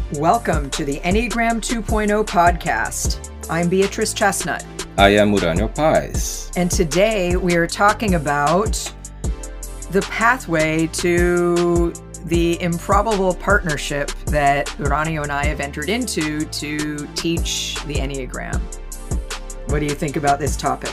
Welcome to the Enneagram 2.0 podcast. I'm Beatrice Chestnut. I am Uranio Pais. And today we are talking about the pathway to the improbable partnership that Uranio and I have entered into to teach the Enneagram. What do you think about this topic?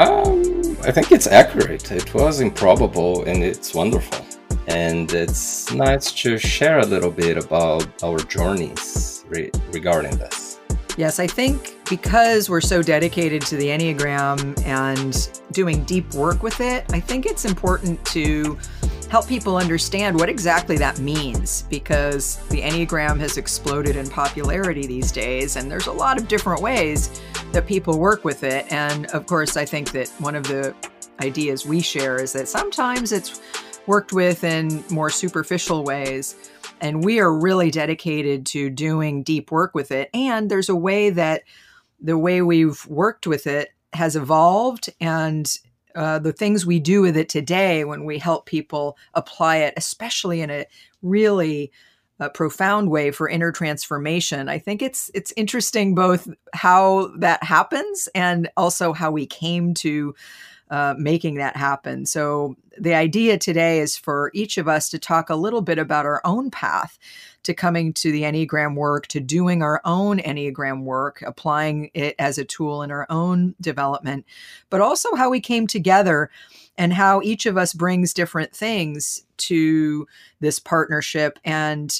I think it's accurate. It was improbable and it's wonderful. And it's nice to share a little bit about our journeys regarding this. Yes, I think because we're so dedicated to the Enneagram and doing deep work with it, I think it's important to help people understand what exactly that means, because the Enneagram has exploded in popularity these days, and there's a lot of different ways that people work with it. And of course, I think that one of the ideas we share is that sometimes it's worked with in more superficial ways, and we are really dedicated to doing deep work with it. And there's a way that the way we've worked with it has evolved, and the things we do with it today when we help people apply it, especially in a really profound way for inner transformation. I think it's interesting both how that happens and also how we came to making that happen. So the idea today is for each of us to talk a little bit about our own path to coming to the Enneagram work, to doing our own Enneagram work, applying it as a tool in our own development, but also how we came together and how each of us brings different things to this partnership, and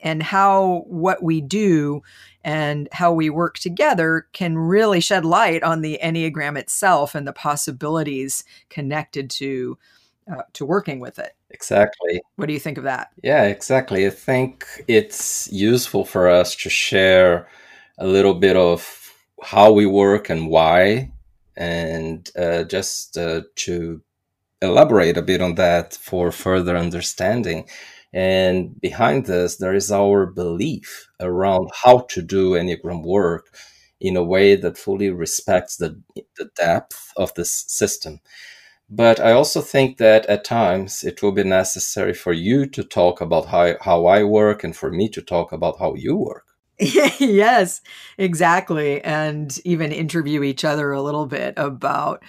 how what we do and how we work together can really shed light on the Enneagram itself and the possibilities connected to working with it. Exactly. What do you think of that? Yeah, exactly. I think it's useful for us to share a little bit of how we work and why, and just to elaborate a bit on that for further understanding. And behind this, there is our belief around how to do Enneagram work in a way that fully respects the depth of this system. But I also think that at times it will be necessary for you to talk about how I work and for me to talk about how you work. Yes, exactly. And even interview each other a little bit about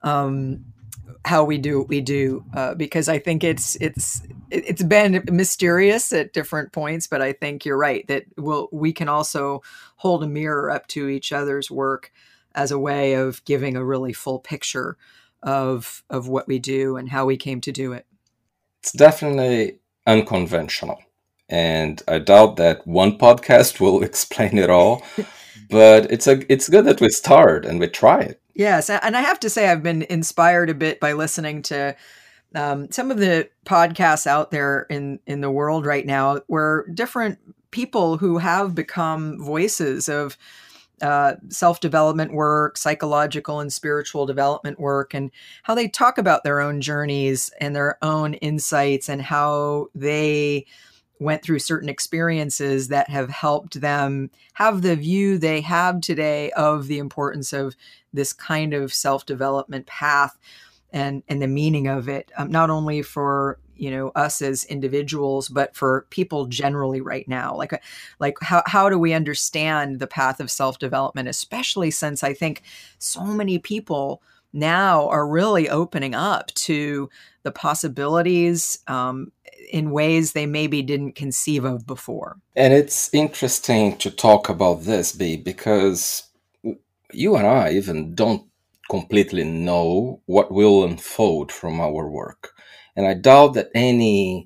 how we do what we do, because I think it's been mysterious at different points, but I think you're right that we can also hold a mirror up to each other's work as a way of giving a really full picture of what we do and how we came to do it. It's definitely unconventional, and I doubt that one podcast will explain it all. But it's good that we start and we try it. Yes, and I have to say I've been inspired a bit by listening to some of the podcasts out there in the world right now, where different people who have become voices of self-development work, psychological and spiritual development work, and how they talk about their own journeys and their own insights and how they went through certain experiences that have helped them have the view they have today of the importance of this kind of self-development path and the meaning of it, not only for us as individuals, but for people generally right now. Like how do we understand the path of self-development, especially since I think so many people now are really opening up to the possibilities in ways they maybe didn't conceive of before. And it's interesting to talk about this, because you and I even don't completely know what will unfold from our work. And I doubt that any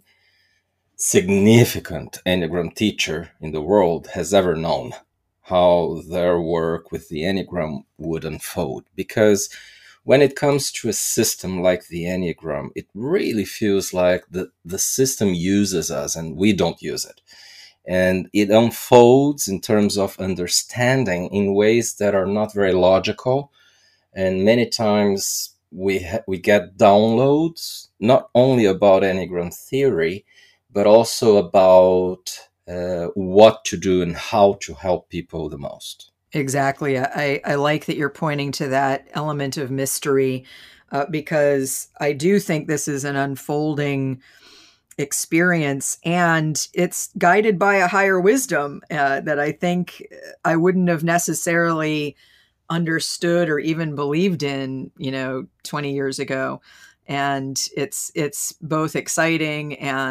significant Enneagram teacher in the world has ever known how their work with the Enneagram would unfold. Because when it comes to a system like the Enneagram, it really feels like the system uses us and we don't use it. And it unfolds in terms of understanding in ways that are not very logical. And many times we get downloads, not only about Enneagram theory, but also about what to do and how to help people the most. Exactly. I like that you're pointing to that element of mystery, because I do think this is an unfolding experience, and it's guided by a higher wisdom that I think I wouldn't have necessarily understood or even believed in, 20 years ago. And it's both exciting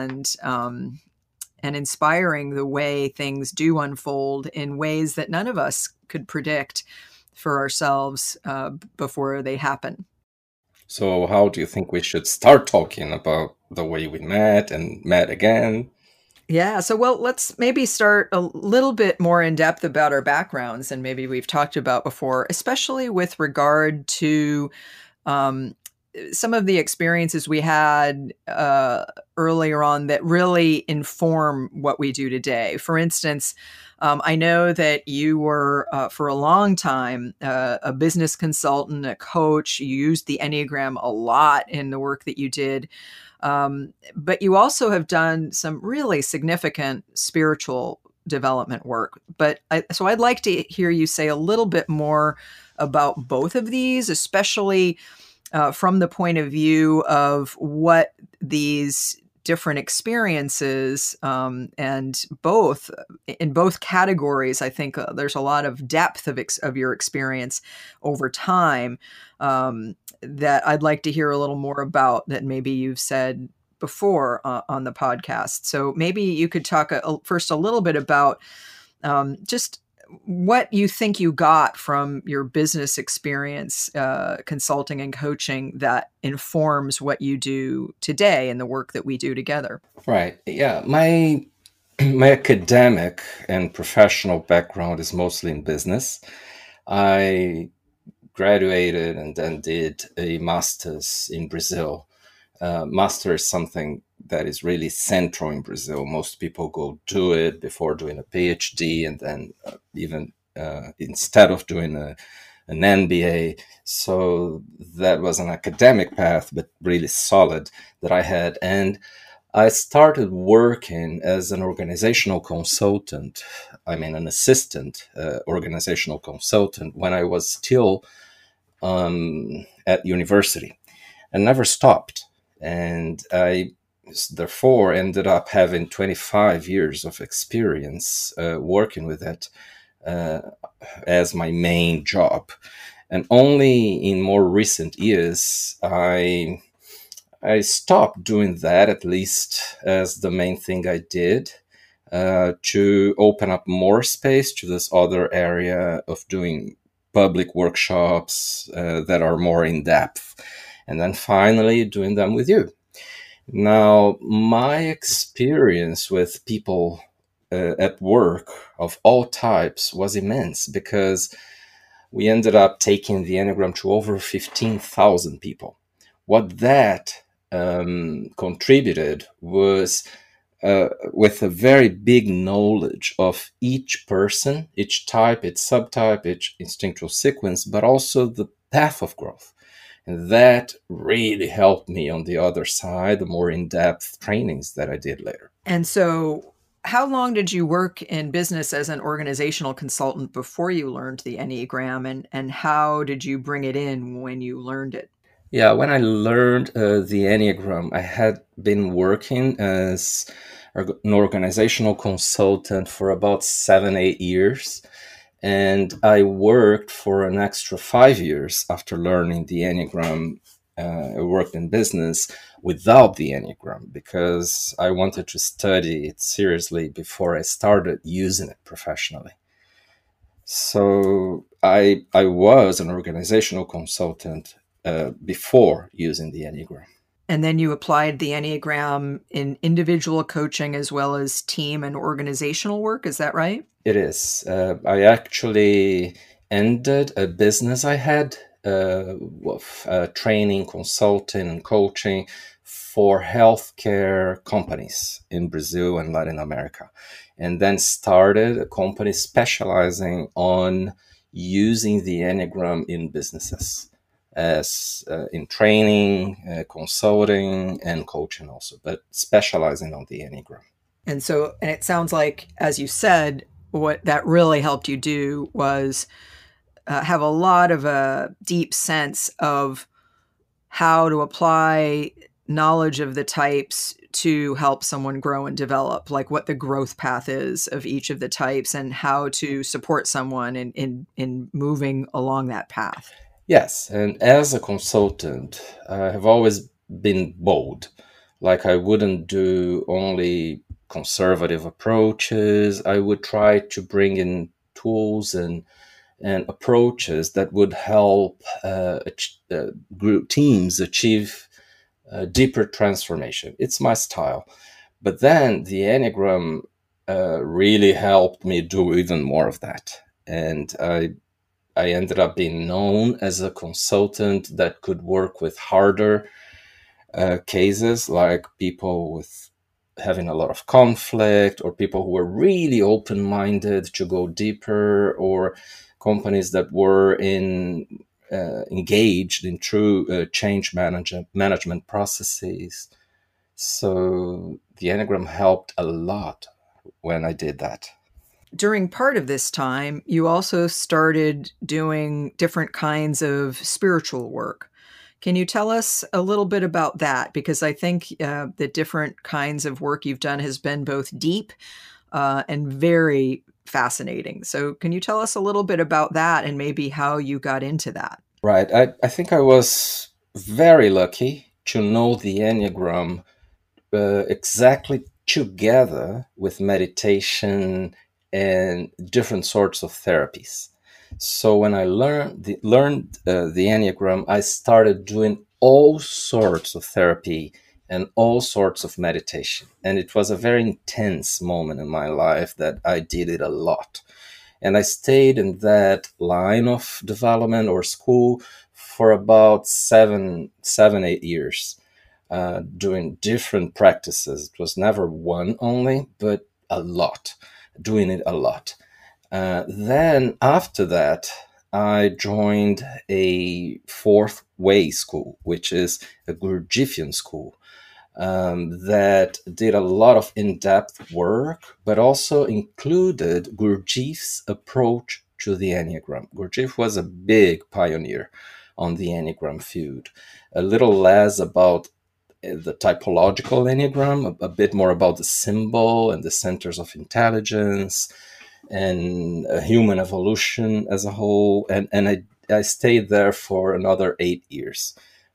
and inspiring the way things do unfold in ways that none of us could predict for ourselves before they happen. So how do you think we should start talking about the way we met and met again? Yeah. So, well, let's maybe start a little bit more in depth about our backgrounds than maybe we've talked about before, especially with regard to um, some of the experiences we had earlier on that really inform what we do today. For instance, I know that you were, for a long time, a business consultant, a coach. You used the Enneagram a lot in the work that you did. But you also have done some really significant spiritual development work. So I'd like to hear you say a little bit more about both of these, especially from the point of view of what these different experiences and in both categories. I think there's a lot of depth of your experience over time that I'd like to hear a little more about that maybe you've said before on the podcast. So maybe you could talk first a little bit about just what you think you got from your business experience, consulting and coaching, that informs what you do today and the work that we do together. Right. Yeah. My academic and professional background is mostly in business. I graduated and then did a master's in Brazil. Master is something that is really central in Brazil. Most people go do it before doing a PhD, and then even instead of doing an MBA. So that was an academic path, but really solid that I had. And I started working as an organizational consultant. An assistant organizational consultant when I was still at university, and never stopped. And I therefore ended up having 25 years of experience working with it as my main job. And only in more recent years, I stopped doing that, at least as the main thing I did, to open up more space to this other area of doing public workshops that are more in depth. And then finally doing them with you. Now, my experience with people at work of all types was immense, because we ended up taking the Enneagram to over 15,000 people. What that contributed was with a very big knowledge of each person, each type, its subtype, each instinctual sequence, but also the path of growth. And that really helped me on the other side, the more in-depth trainings that I did later. And so how long did you work in business as an organizational consultant before you learned the Enneagram, and how did you bring it in when you learned it? Yeah, when I learned the Enneagram, I had been working as an organizational consultant for about 7-8 years. And I worked for an extra 5 years after learning the Enneagram. I worked in business without the Enneagram because I wanted to study it seriously before I started using it professionally. So I was an organizational consultant before using the Enneagram. And then you applied the Enneagram in individual coaching as well as team and organizational work. Is that right? It is. I actually ended a business I had with training, consulting, and coaching for healthcare companies in Brazil and Latin America, and then started a company specializing on using the Enneagram in businesses, as in training, consulting, and coaching also, but specializing on the Enneagram. And it sounds like, as you said, what that really helped you do was have a lot of a deep sense of how to apply knowledge of the types to help someone grow and develop, like what the growth path is of each of the types and how to support someone in moving along that path. Yes, and as a consultant, I have always been bold. Like, I wouldn't do only conservative approaches. I would try to bring in tools and approaches that would help group teams achieve deeper transformation. It's my style. But then the Enneagram really helped me do even more of that. And I ended up being known as a consultant that could work with harder cases, like people with having a lot of conflict, or people who were really open-minded to go deeper, or companies that were engaged in true change management processes. So the Enneagram helped a lot when I did that. During part of this time, you also started doing different kinds of spiritual work. Can you tell us a little bit about that? Because I think the different kinds of work you've done has been both deep and very fascinating. So can you tell us a little bit about that and maybe how you got into that? Right. I think I was very lucky to know the Enneagram exactly together with meditation and different sorts of therapies. So when I learned the Enneagram, I started doing all sorts of therapy and all sorts of meditation. And it was a very intense moment in my life that I did it a lot. And I stayed in that line of development or school for about 8 years, doing different practices. It was never one only, but a lot, doing it a lot. Then after that, I joined a fourth way school, which is a Gurdjieffian school, that did a lot of in-depth work, but also included Gurdjieff's approach to the Enneagram. Gurdjieff was a big pioneer on the Enneagram field. A little less about the typological Enneagram, a bit more about the symbol and the centers of intelligence and human evolution as a whole. And I stayed there for another 8 years.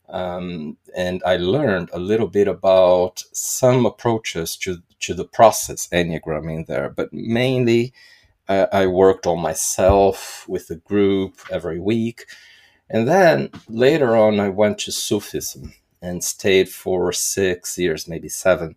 And I learned a little bit about some approaches to the process Enneagram in there, but mainly I worked on myself with a group every week. And then later on, I went to Sufism and stayed for 6 years, maybe 7,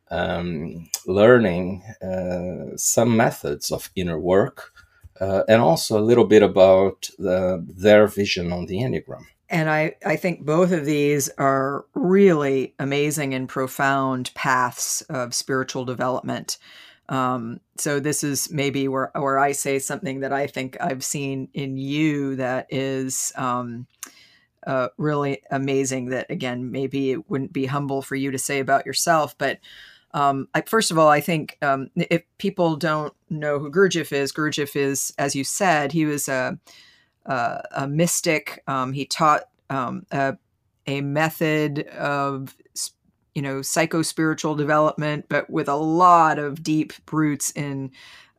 learning some methods of inner work and also a little bit about their vision on the Enneagram. And I think both of these are really amazing and profound paths of spiritual development. So this is maybe where I say something that I think I've seen in you that is really amazing, that, again, maybe it wouldn't be humble for you to say about yourself. But first of all, I think if people don't know who Gurdjieff is, as you said, he was a mystic. He taught a method of, psycho-spiritual development, but with a lot of deep roots in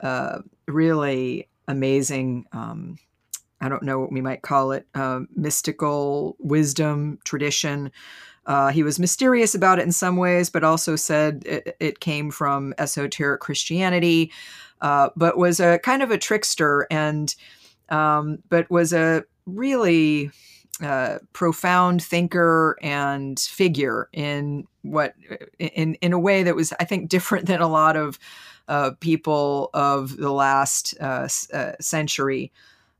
really amazing, I don't know what we might call it, mystical wisdom tradition. He was mysterious about it in some ways, but also said it came from esoteric Christianity, but was a kind of a trickster, and but was a really profound thinker and figure in a way that was, I think, different than a lot of people of the last century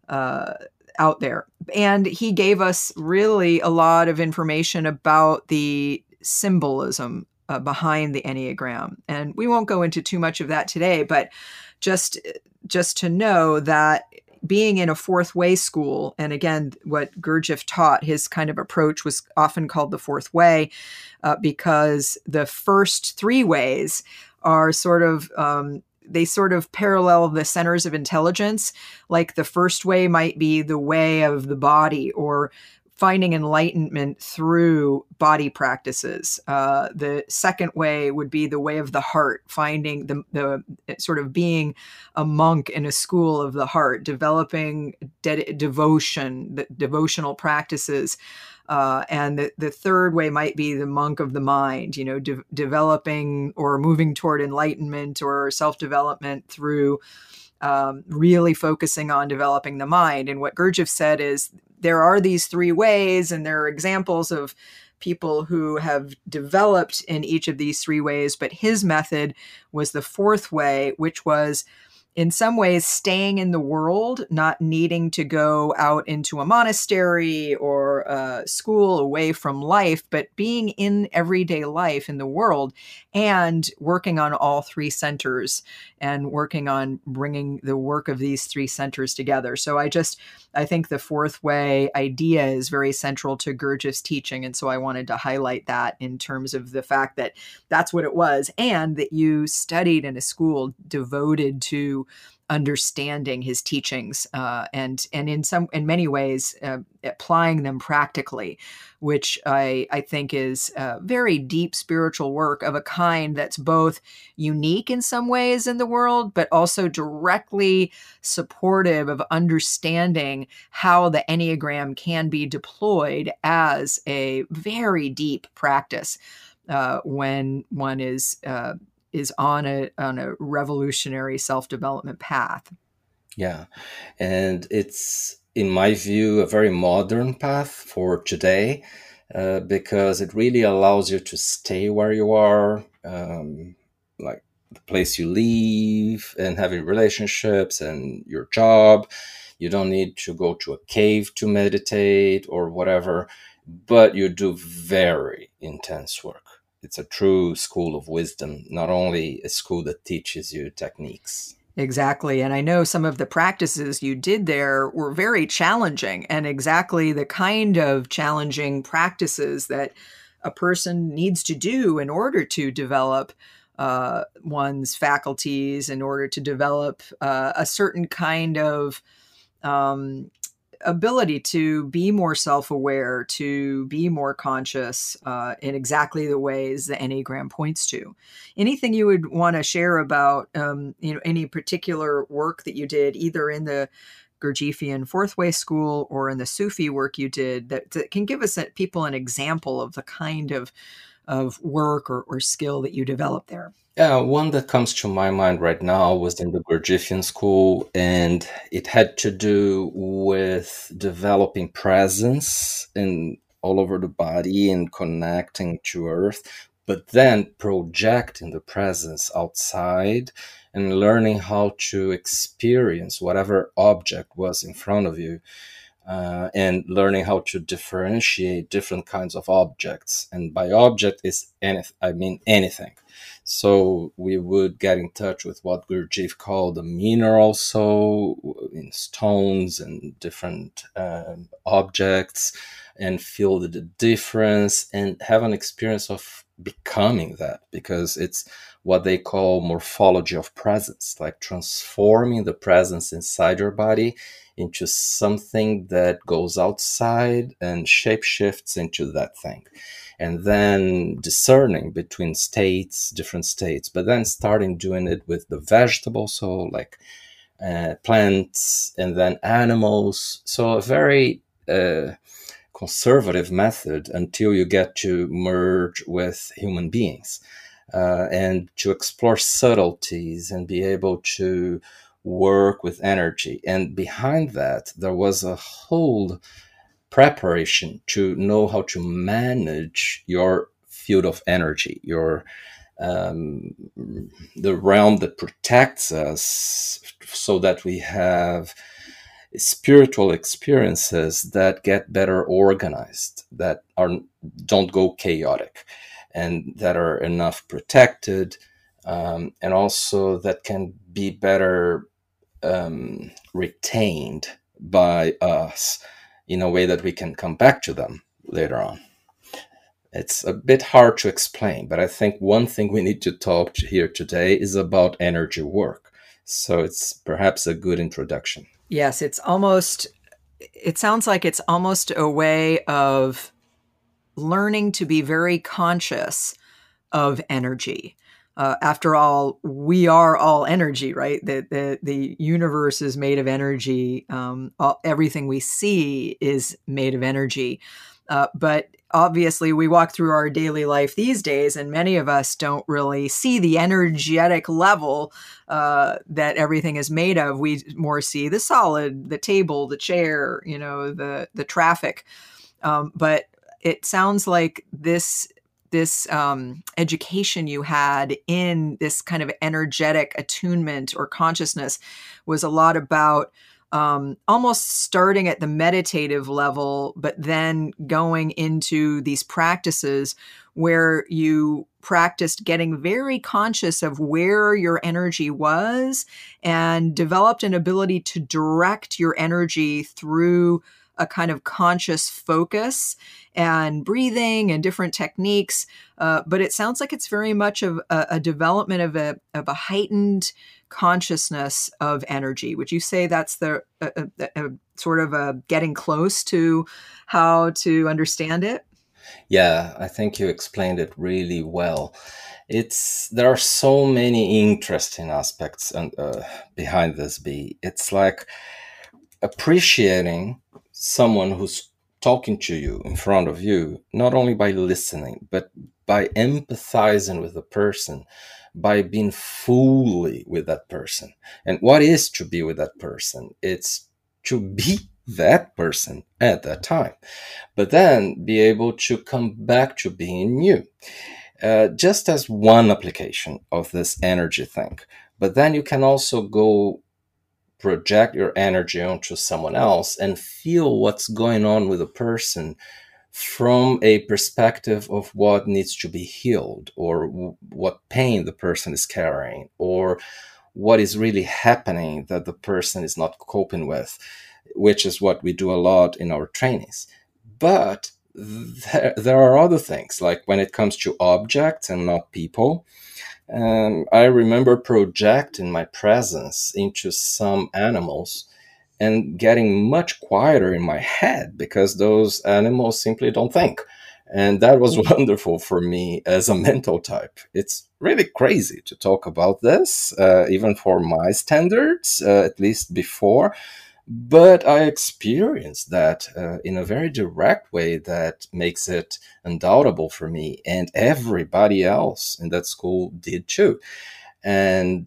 out there. And he gave us really a lot of information about the symbolism behind the Enneagram. And we won't go into too much of that today, but just to know that being in a fourth way school, and again, what Gurdjieff taught, his kind of approach was often called the fourth way, because the first 3 ways are sort of, they sort of parallel the centers of intelligence. Like the first way might be the way of the body, or finding enlightenment through body practices. The second way would be the way of the heart, finding the sort of being a monk in a school of the heart, developing devotion, the devotional practices. And the third way might be the monk of the mind, developing or moving toward enlightenment or self-development through really focusing on developing the mind. And what Gurdjieff said is there are these three ways, and there are examples of people who have developed in each of these three ways, but his method was the fourth way, which was in some ways staying in the world, not needing to go out into a monastery or a school away from life, but being in everyday life in the world and working on all three centers and working on bringing the work of these three centers together. So I think the fourth way idea is very central to Gurdjieff's teaching. And so I wanted to highlight that in terms of the fact that that's what it was, and that you studied in a school devoted to understanding his teachings and in many ways applying them practically, which I think is very deep spiritual work of a kind that's both unique in some ways in the world, but also directly supportive of understanding how the Enneagram can be deployed as a very deep practice when one is on a revolutionary self-development path. Yeah. And it's, in my view, a very modern path for today, because it really allows you to stay where you are, like the place you live, and having relationships and your job. You don't need to go to a cave to meditate or whatever, but you do very intense work. It's a true school of wisdom, not only a school that teaches you techniques. Exactly. And I know some of the practices you did there were very challenging, and exactly the kind of challenging practices that a person needs to do in order to develop one's faculties, in order to develop a certain kind of ability to be more self-aware, to be more conscious in exactly the ways the Enneagram points to. Anything you would want to share about, any particular work that you did, either in the Gurdjieffian Fourth Way School or in the Sufi work you did, that can give us people an example of the kind of work or skill that you developed there? Yeah, one that comes to my mind right now was in the Gurdjieffian school, and it had to do with developing presence in all over the body and connecting to earth, but then projecting the presence outside and learning how to experience whatever object was in front of you. And learning how to differentiate different kinds of objects. And by object I mean anything. So we would get in touch with what Gurdjieff called the mineral soul in stones and different objects, and feel the difference and have an experience of becoming that, because it's what they call morphology of presence, like transforming the presence inside your body into something that goes outside and shapeshifts into that thing. And then discerning between different states, but then starting doing it with the vegetable soul, like plants, and then animals. So a very conservative method until you get to merge with human beings and to explore subtleties and be able to work with energy. And behind that, there was a whole preparation to know how to manage your field of energy, your the realm that protects us, so that we have spiritual experiences that get better organized, that don't go chaotic, and that are enough protected, and also that can be better retained by us in a way that we can come back to them later on. It's a bit hard to explain, but I think one thing we need to talk here today is about energy work. So it's perhaps a good introduction. Yes, it's almost it sounds like it's almost a way of learning to be very conscious of energy. After all, we are all energy, right? The universe is made of energy. Everything we see is made of energy. But obviously, we walk through our daily life these days, and many of us don't really see the energetic level that everything is made of. We more see the solid, the table, the chair, the traffic. But it sounds like this education you had in this kind of energetic attunement or consciousness was a lot about almost starting at the meditative level, but then going into these practices where you practiced getting very conscious of where your energy was and developed an ability to direct your energy through a kind of conscious focus and breathing and different techniques. But it sounds like it's very much of a development of a heightened consciousness of energy. Would you say that's the sort of a getting close to how to understand it? Yeah, I think you explained it really well. There are so many interesting aspects behind this bee. It's like appreciating someone who's talking to you in front of you, not only by listening, but by empathizing with the person, by being fully with that person. And what is to be with that person? It's to be that person at that time, but then be able to come back to being you. Just as one application of this energy thing. But then you can also go project your energy onto someone else and feel what's going on with a person from a perspective of what needs to be healed, or what pain the person is carrying, or what is really happening that the person is not coping with, which is what we do a lot in our trainings. But there are other things, like when it comes to objects and not people. I remember projecting my presence into some animals and getting much quieter in my head because those animals simply don't think. And that was wonderful for me as a mental type. It's really crazy to talk about this, even for my standards, at least before. But I experienced that in a very direct way that makes it undoubtable for me. And everybody else in that school did too. And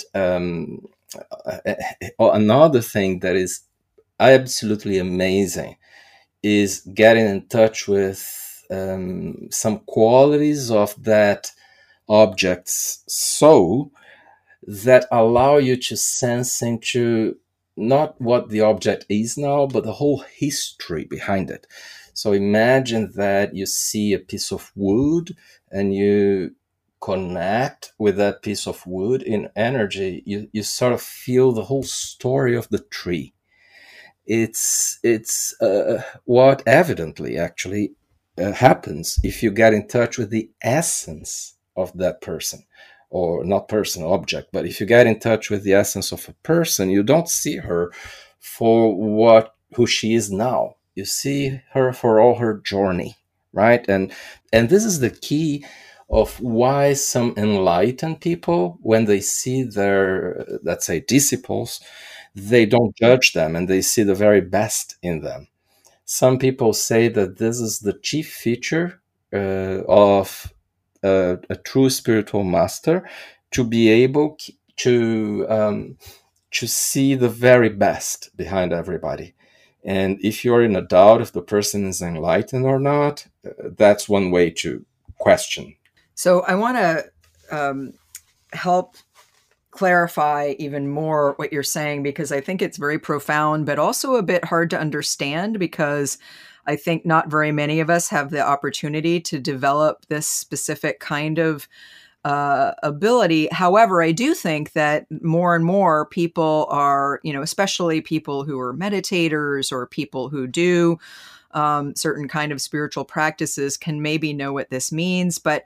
another thing that is absolutely amazing is getting in touch with some qualities of that object's soul that allow you to sense into not what the object is now, but the whole history behind it. So imagine that you see a piece of wood and you connect with that piece of wood in energy. You sort of feel the whole story of the tree. It's what evidently actually happens if you get in touch with the essence of that person, or not person, object. But if you get in touch with the essence of a person, you don't see her for who she is now. You see her for all her journey, right? And this is the key of why some enlightened people, when they see their, let's say, disciples, they don't judge them and they see the very best in them. Some people say that this is the chief feature of a true spiritual master, to be able to see the very best behind everybody. And if you're in a doubt if the person is enlightened or not, that's one way to question. So I want to help clarify even more what you're saying, because I think it's very profound, but also a bit hard to understand, because I think not very many of us have the opportunity to develop this specific kind of ability. However, I do think that more and more people are, especially people who are meditators or people who do certain kind of spiritual practices, can maybe know what this means. But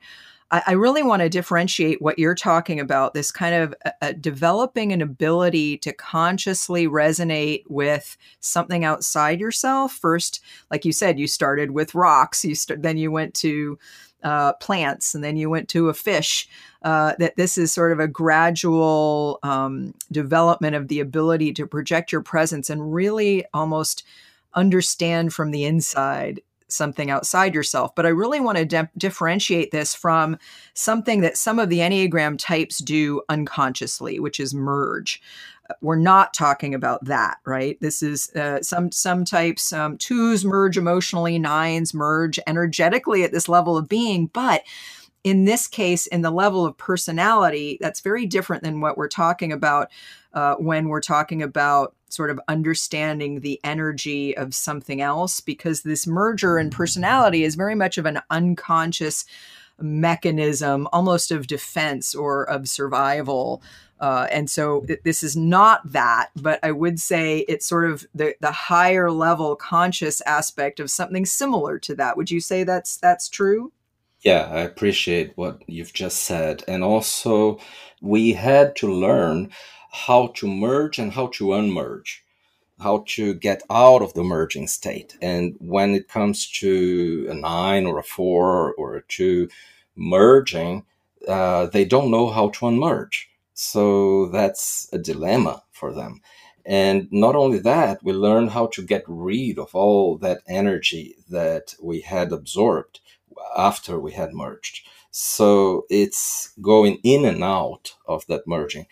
I really want to differentiate what you're talking about, this kind of developing an ability to consciously resonate with something outside yourself. First, like you said, you started with rocks, then you went to plants, and then you went to a fish. That this is sort of a gradual development of the ability to project your presence and really almost understand from the inside something outside yourself. But I really want to differentiate this from something that some of the Enneagram types do unconsciously, which is merge. We're not talking about that, right? This is some types, twos merge emotionally, nines merge energetically at this level of being. But in this case, in the level of personality, that's very different than what we're talking about when we're talking about sort of understanding the energy of something else, because this merger in personality is very much of an unconscious mechanism, almost of defense or of survival. And so this is not that, but I would say it's sort of the higher level conscious aspect of something similar to that. Would you say that's true? Yeah, I appreciate what you've just said. And also, we had to learn how to merge and how to unmerge, how to get out of the merging state. And when it comes to a 9 or a 4 or a 2 merging, they don't know how to unmerge. So that's a dilemma for them. And not only that, we learn how to get rid of all that energy that we had absorbed after we had merged. So it's going in and out of that merging.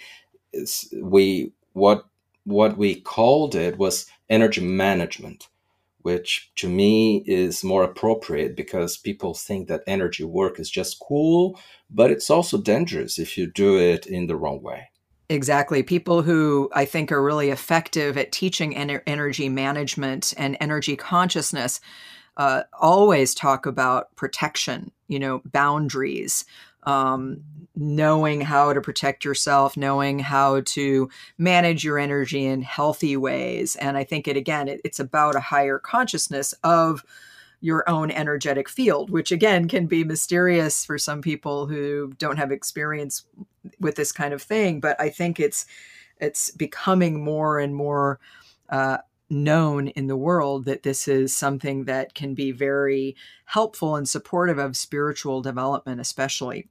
What we called it was energy management, which to me is more appropriate because people think that energy work is just cool, but it's also dangerous if you do it in the wrong way. Exactly. People who I think are really effective at teaching energy management and energy consciousness always talk about protection, boundaries, knowing how to protect yourself, knowing how to manage your energy in healthy ways. And I think it's about a higher consciousness of your own energetic field, which again can be mysterious for some people who don't have experience with this kind of thing. But I think it's becoming more and more known in the world that this is something that can be very helpful and supportive of spiritual development, especially.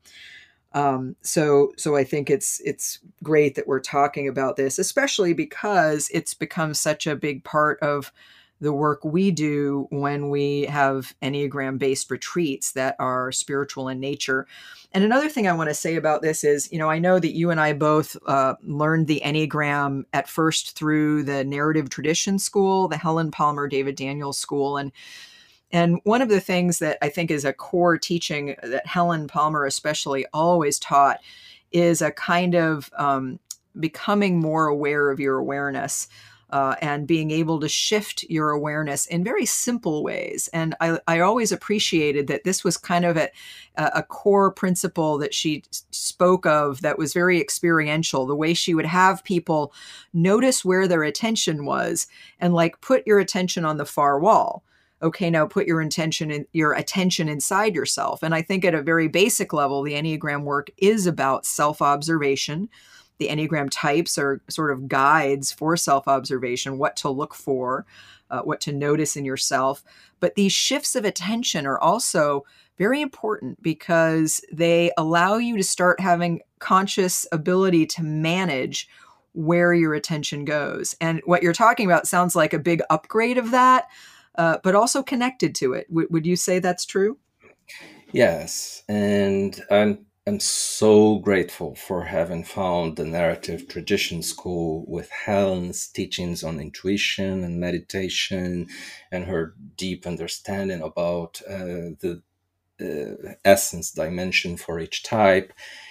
So I think it's great that we're talking about this, especially because it's become such a big part of the work we do when we have Enneagram-based retreats that are spiritual in nature. And another thing I want to say about this is, I know that you and I both learned the Enneagram at first through the Narrative Tradition School, the Helen Palmer David Daniels School. And one of the things that I think is a core teaching that Helen Palmer especially always taught is a kind of becoming more aware of your awareness. And being able to shift your awareness in very simple ways. And I always appreciated that this was kind of a core principle that she spoke of that was very experiential, the way she would have people notice where their attention was and put your attention on the far wall. Okay, now put your attention inside yourself. And I think at a very basic level, the Enneagram work is about self-observation. The Enneagram types are sort of guides for self-observation, what to look for, what to notice in yourself. But these shifts of attention are also very important because they allow you to start having conscious ability to manage where your attention goes. And what you're talking about sounds like a big upgrade of that, but also connected to it. Would you say that's true? Yes, and I'm so grateful for having found the Narrative Tradition School with Helen's teachings on intuition and meditation and her deep understanding about the essence dimension for each type.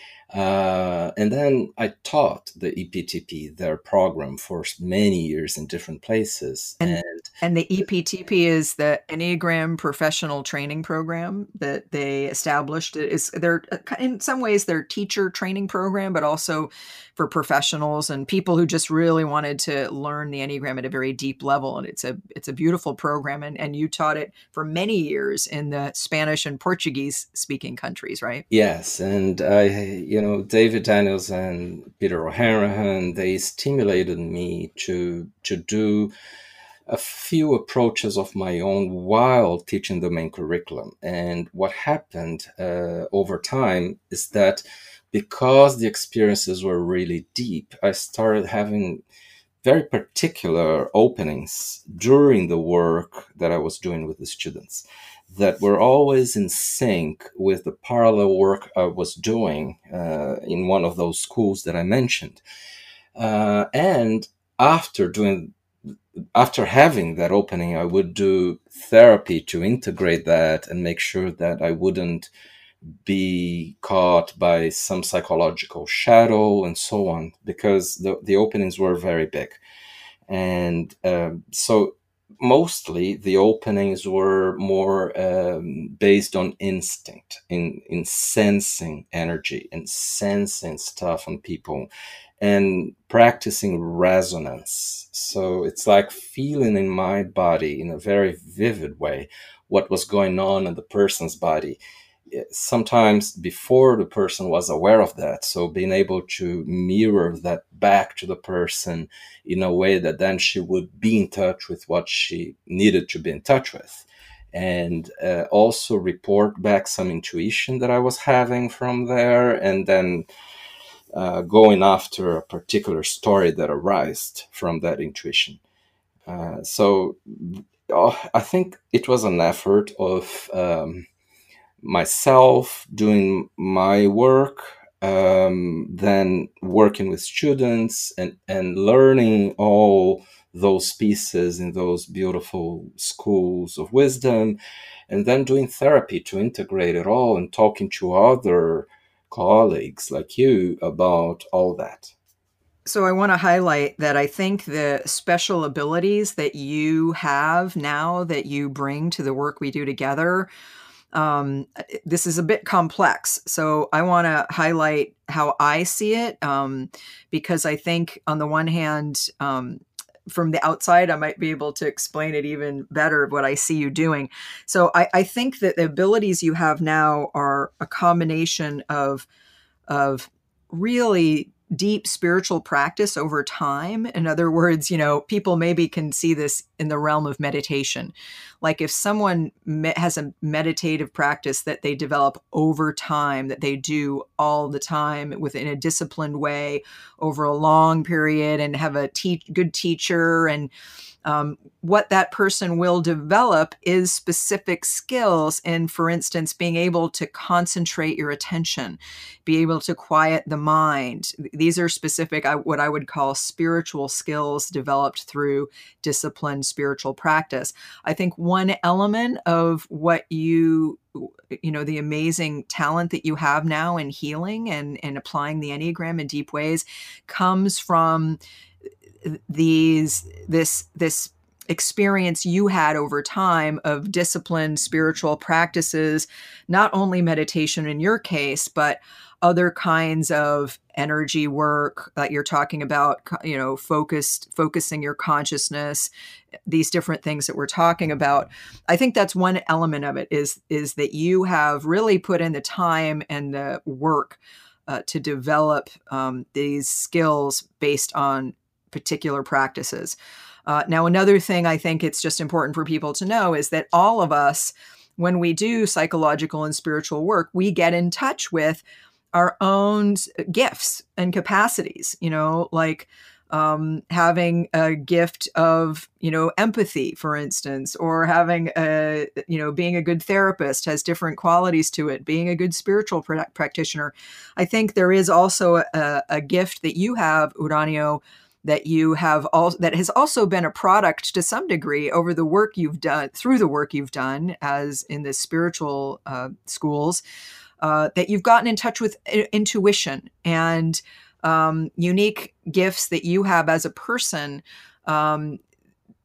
And then I taught the EPTP, their program, for many years in different places. And And the EPTP is the Enneagram Professional Training Program that they established. They're in some ways their teacher training program, but also for professionals and people who just really wanted to learn the Enneagram at a very deep level. And it's a beautiful program. And you taught it for many years in the Spanish and Portuguese speaking countries, right? Yes, and David Daniels and Peter O'Hanrahan, they stimulated me to do a few approaches of my own while teaching the main curriculum. And what happened over time is that because the experiences were really deep, I started having very particular openings during the work that I was doing with the students that were always in sync with the parallel work I was doing in one of those schools that I mentioned. And after having that opening, I would do therapy to integrate that and make sure that I wouldn't be caught by some psychological shadow and so on, because the openings were very big. And so mostly the openings were more based on instinct, in sensing energy and sensing stuff on people and practicing resonance. So it's like feeling in my body in a very vivid way what was going on in the person's body, sometimes before the person was aware of that. So being able to mirror that back to the person in a way that then she would be in touch with what she needed to be in touch with. And also report back some intuition that I was having from there, and then going after a particular story that arose from that intuition. So I think it was an effort of myself doing my work, then working with students and learning all those pieces in those beautiful schools of wisdom, and then doing therapy to integrate it all and talking to other colleagues like you about all that. So I want to highlight that I think the special abilities that you have now that you bring to the work we do together, this is a bit complex. So I want to highlight how I see it, because I think on the one hand, from the outside, I might be able to explain it even better what I see you doing. So I think that the abilities you have now are a combination of really deep spiritual practice over time. In other words, people maybe can see this in the realm of meditation. Like if someone has a meditative practice that they develop over time, that they do all the time within a disciplined way over a long period, and have a good teacher, and what that person will develop is specific skills in, for instance, being able to concentrate your attention, be able to quiet the mind. These are specific, what I would call spiritual skills developed through disciplined spiritual practice. I think one element of what the amazing talent that you have now in healing and applying the Enneagram in deep ways comes from this experience you had over time of disciplined spiritual practices, not only meditation in your case, but other kinds of energy work that you're talking about, focusing your consciousness, these different things that we're talking about. I think that's one element of it is that you have really put in the time and the work to develop these skills based on particular practices. Now, another thing I think it's just important for people to know is that all of us, when we do psychological and spiritual work, we get in touch with our own gifts and capacities, like having a gift of, empathy, for instance, or having being a good therapist has different qualities to it, being a good spiritual practitioner. I think there is also a gift that you have, Uranio, that you have that has also been a product to some degree over the work you've done, through the work you've done as in the spiritual schools, that you've gotten in touch with intuition and unique gifts that you have as a person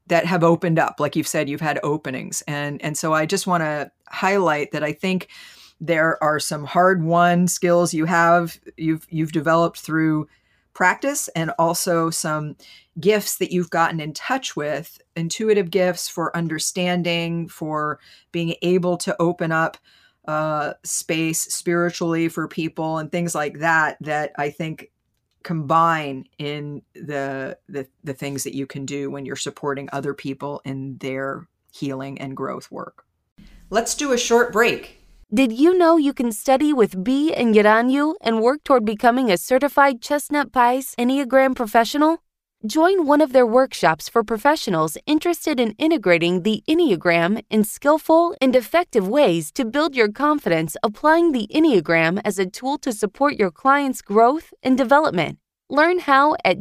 that have opened up. Like you've said, you've had openings. And so I just want to highlight that I think there are some hard-won skills you've developed through practice, and also some gifts that you've gotten in touch with, intuitive gifts for understanding, for being able to open up space spiritually for people and things like that, that I think combine in the things that you can do when you're supporting other people in their healing and growth work. Let's do a short break. Did you know you can study with Bee and Geranyu and work toward becoming a certified Chestnut Pies Enneagram professional? Join one of their workshops for professionals interested in integrating the Enneagram in skillful and effective ways to build your confidence applying the Enneagram as a tool to support your clients' growth and development. Learn how at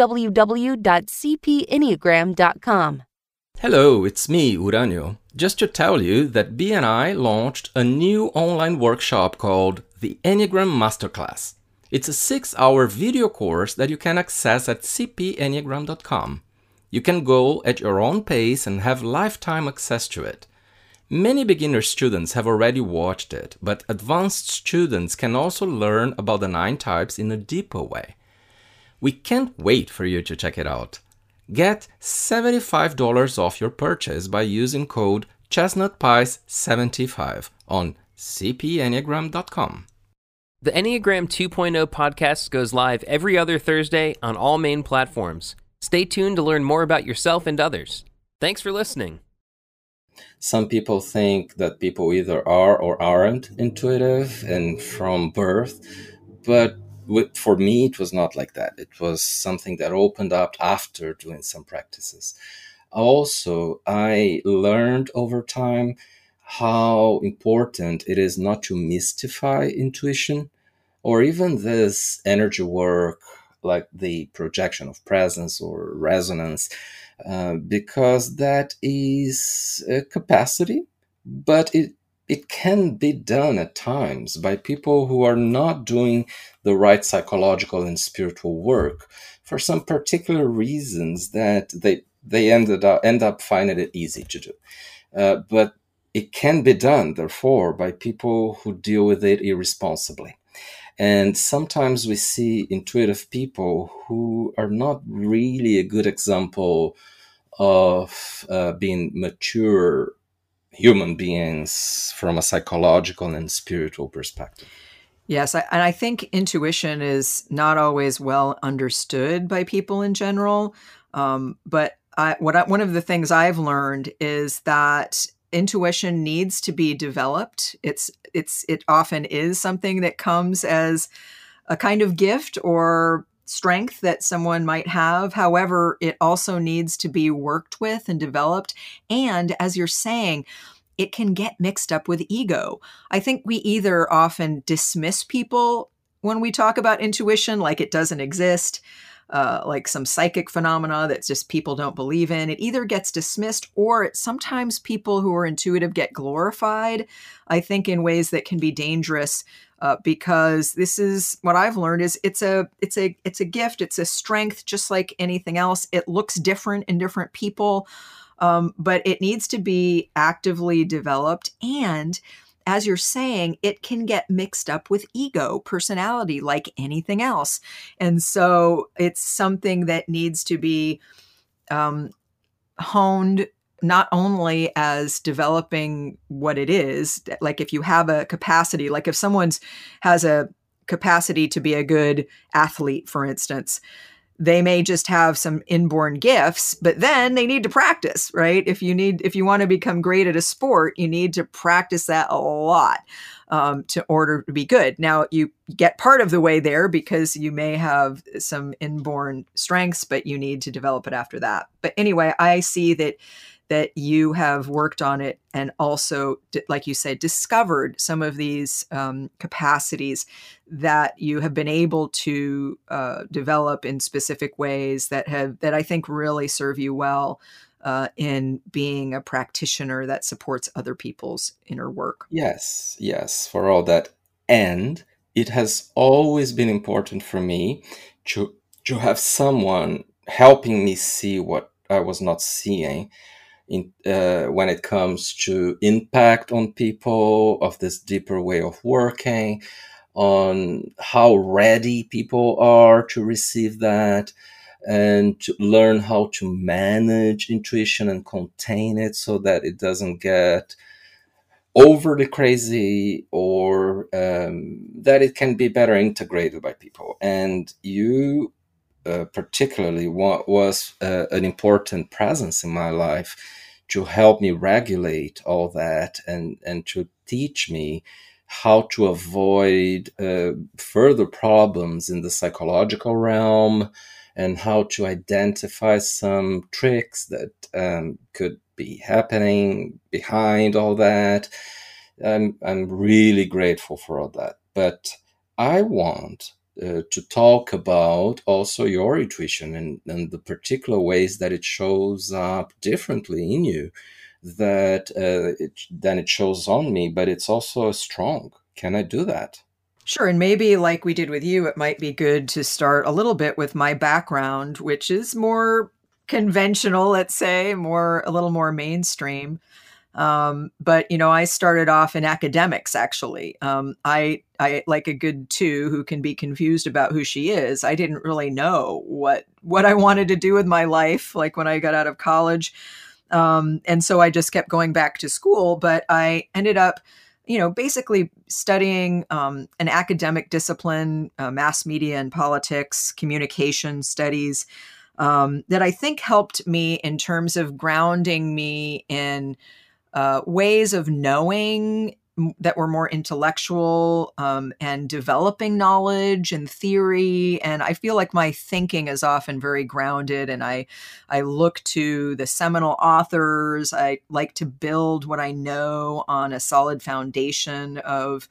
www.cpenneagram.com. Hello, it's me, Uranio. Just to tell you that B and I launched a new online workshop called the Enneagram Masterclass. It's a 6-hour video course that you can access at cpenneagram.com. You can go at your own pace and have lifetime access to it. Many beginner students have already watched it, but advanced students can also learn about the 9 types in a deeper way. We can't wait for you to check it out. Get $75 off your purchase by using code ChestnutPies75 on cpenneagram.com. The Enneagram 2.0 podcast goes live every other Thursday on all main platforms. Stay tuned to learn more about yourself and others. Thanks for listening. Some people think that people either are or aren't intuitive and from birth, but for me, it was not like that. It was something that opened up after doing some practices. Also, I learned over time how important it is not to mystify intuition or even this energy work like the projection of presence or resonance, because that is a capacity, but it can be done at times by people who are not doing the right psychological and spiritual work for some particular reasons that they end up finding it easy to do. But it can be done, therefore, by people who deal with it irresponsibly. And sometimes we see intuitive people who are not really a good example of being mature human beings from a psychological and spiritual perspective. Yes, and I think intuition is not always well understood by people in general. But one of the things I've learned is that intuition needs to be developed. It often is something that comes as a kind of gift or strength that someone might have. However, it also needs to be worked with and developed. And as you're saying, it can get mixed up with ego. I think we either often dismiss people when we talk about intuition, like it doesn't exist, like some psychic phenomena that just people don't believe in. It either gets dismissed, or sometimes people who are intuitive get glorified, I think, in ways that can be dangerous. Because this is what I've learned is it's a gift, it's a strength, just like anything else. It looks different in different people, but it needs to be actively developed. And as you're saying, it can get mixed up with ego, personality, like anything else. And so it's something that needs to be honed, not only as developing what it is, like if you have a capacity, like if someone has a capacity to be a good athlete, for instance, they may just have some inborn gifts, but then they need to practice, right? If you want to become great at a sport, you need to practice that a lot to order to be good. Now, you get part of the way there because you may have some inborn strengths, but you need to develop it after that. But anyway, I see that you have worked on it and also, like you said, discovered some of these capacities that you have been able to develop in specific ways that I think really serve you well in being a practitioner that supports other people's inner work. Yes, for all that. And it has always been important for me to have someone helping me see what I was not seeing when it comes to impact on people of this deeper way of working, on how ready people are to receive that, and to learn how to manage intuition and contain it so that it doesn't get overly crazy, or that it can be better integrated by people. And you particularly was an important presence in my life to help me regulate all that, and to teach me how to avoid further problems in the psychological realm, and how to identify some tricks that could be happening behind all that. I'm really grateful for all that. But I want to talk about also your intuition, and the particular ways that it shows up differently in you than it shows on me, but it's also strong. Can I do that? Sure. And maybe like we did with you, it might be good to start a little bit with my background, which is more conventional, let's say, a little more mainstream. But I started off in academics, actually. I like a good two who can be confused about who she is. I didn't really know what I wanted to do with my life, like when I got out of college. And so I just kept going back to school, but I ended up, basically studying an academic discipline, mass media and politics, communication studies, that I think helped me in terms of grounding me in ways of knowing that were more intellectual, and developing knowledge and theory. And I feel like my thinking is often very grounded, and I look to the seminal authors. I like to build what I know on a solid foundation of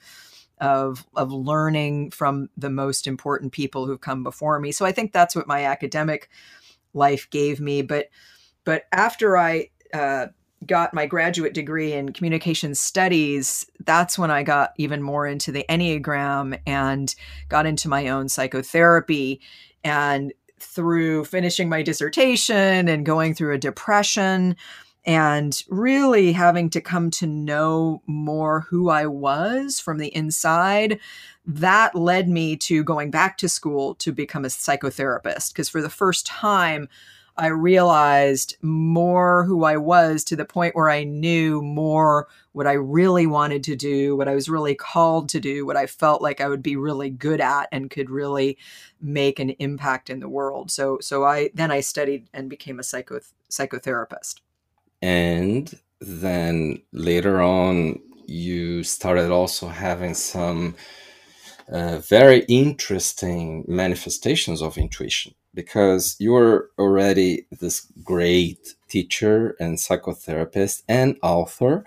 learning from the most important people who've come before me. So I think that's what my academic life gave me. But after I got my graduate degree in communication studies, that's when I got even more into the Enneagram and got into my own psychotherapy. And through finishing my dissertation and going through a depression and really having to come to know more who I was from the inside, that led me to going back to school to become a psychotherapist. Because for the first time, I realized more who I was, to the point where I knew more what I really wanted to do, what I was really called to do, what I felt like I would be really good at and could really make an impact in the world. So I studied and became a psychotherapist. And then later on, you started also having some very interesting manifestations of intuition, because you're already this great teacher and psychotherapist and author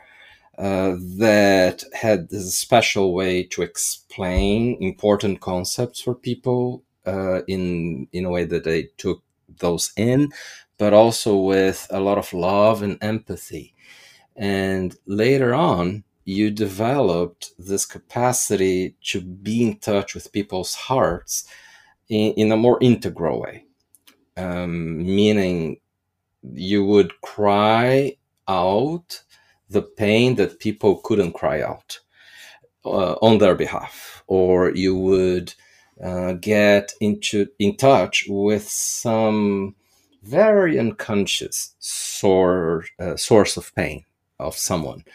that had this special way to explain important concepts for people in a way that they took those in, but also with a lot of love and empathy. And later on, you developed this capacity to be in touch with people's hearts in a more integral way, meaning you would cry out the pain that people couldn't cry out on their behalf, or you would get in touch with some very unconscious source of pain of someone.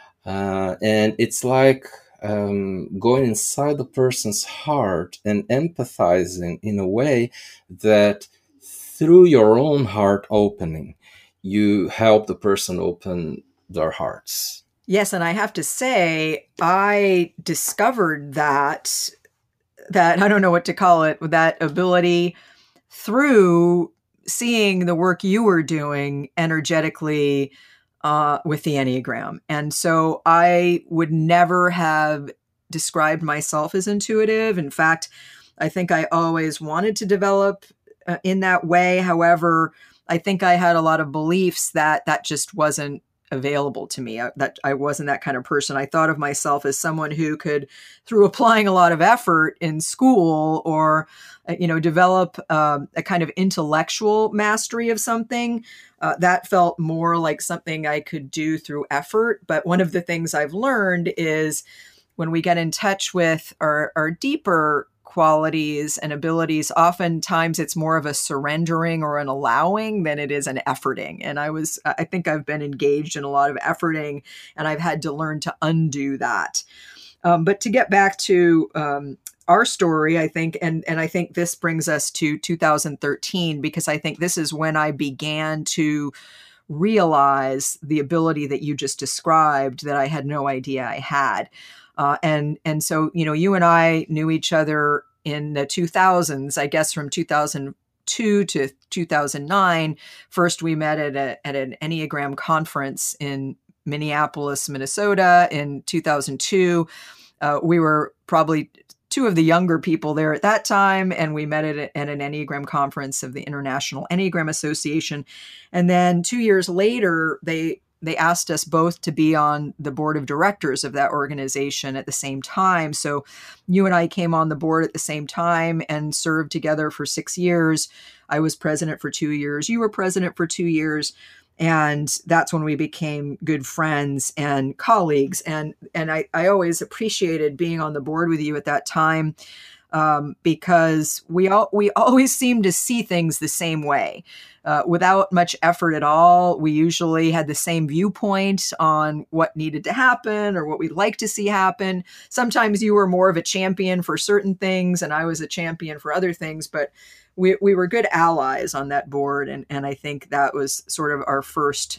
And it's like going inside the person's heart and empathizing in a way that through your own heart opening, you help the person open their hearts. Yes, and I have to say, I discovered that I don't know what to call it, that ability through seeing the work you were doing energetically with the Enneagram. And so I would never have described myself as intuitive. In fact, I think I always wanted to develop in that way. However, I think I had a lot of beliefs that just wasn't available to me. That I wasn't that kind of person. I thought of myself as someone who could, through applying a lot of effort in school or, develop a kind of intellectual mastery of something. That felt more like something I could do through effort. But one of the things I've learned is when we get in touch with our deeper qualities and abilities, oftentimes it's more of a surrendering or an allowing than it is an efforting. And I think I've been engaged in a lot of efforting, and I've had to learn to undo that. But to get back to our story, I think, and I think this brings us to 2013, because I think this is when I began to realize the ability that you just described that I had no idea I had. And so, you and I knew each other in the 2000s, I guess from 2002 to 2009. First, we met at an Enneagram conference in Minneapolis, Minnesota in 2002. We were probably two of the younger people there at that time, and we met at an Enneagram conference of the International Enneagram Association. And then 2 years later, they asked us both to be on the board of directors of that organization at the same time. So you and I came on the board at the same time and served together for 6 years. I was president for 2 years. You were president for 2 years. And that's when we became good friends and colleagues. And I always appreciated being on the board with you at that time, because we always seemed to see things the same way. Without much effort at all, we usually had the same viewpoint on what needed to happen or what we'd like to see happen. Sometimes you were more of a champion for certain things, and I was a champion for other things, but we were good allies on that board. And I think that was sort of our first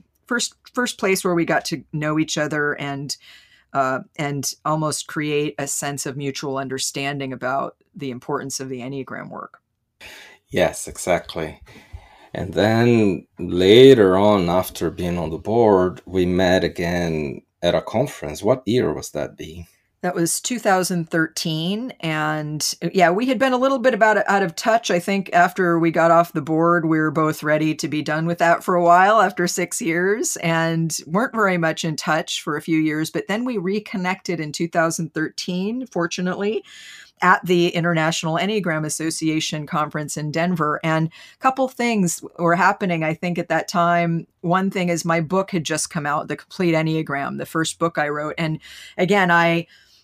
place where we got to know each other and almost create a sense of mutual understanding about the importance of the Enneagram work. Yes, exactly. And then later on, after being on the board, we met again at a conference. What year was that be? That was 2013. And yeah, we had been a little bit out of touch. I think after we got off the board, we were both ready to be done with that for a while after 6 years, and weren't very much in touch for a few years. But then we reconnected in 2013, fortunately, at the International Enneagram Association conference in Denver. And a couple things were happening, I think, at that time. One thing is my book had just come out, The Complete Enneagram, the first book I wrote. And again, I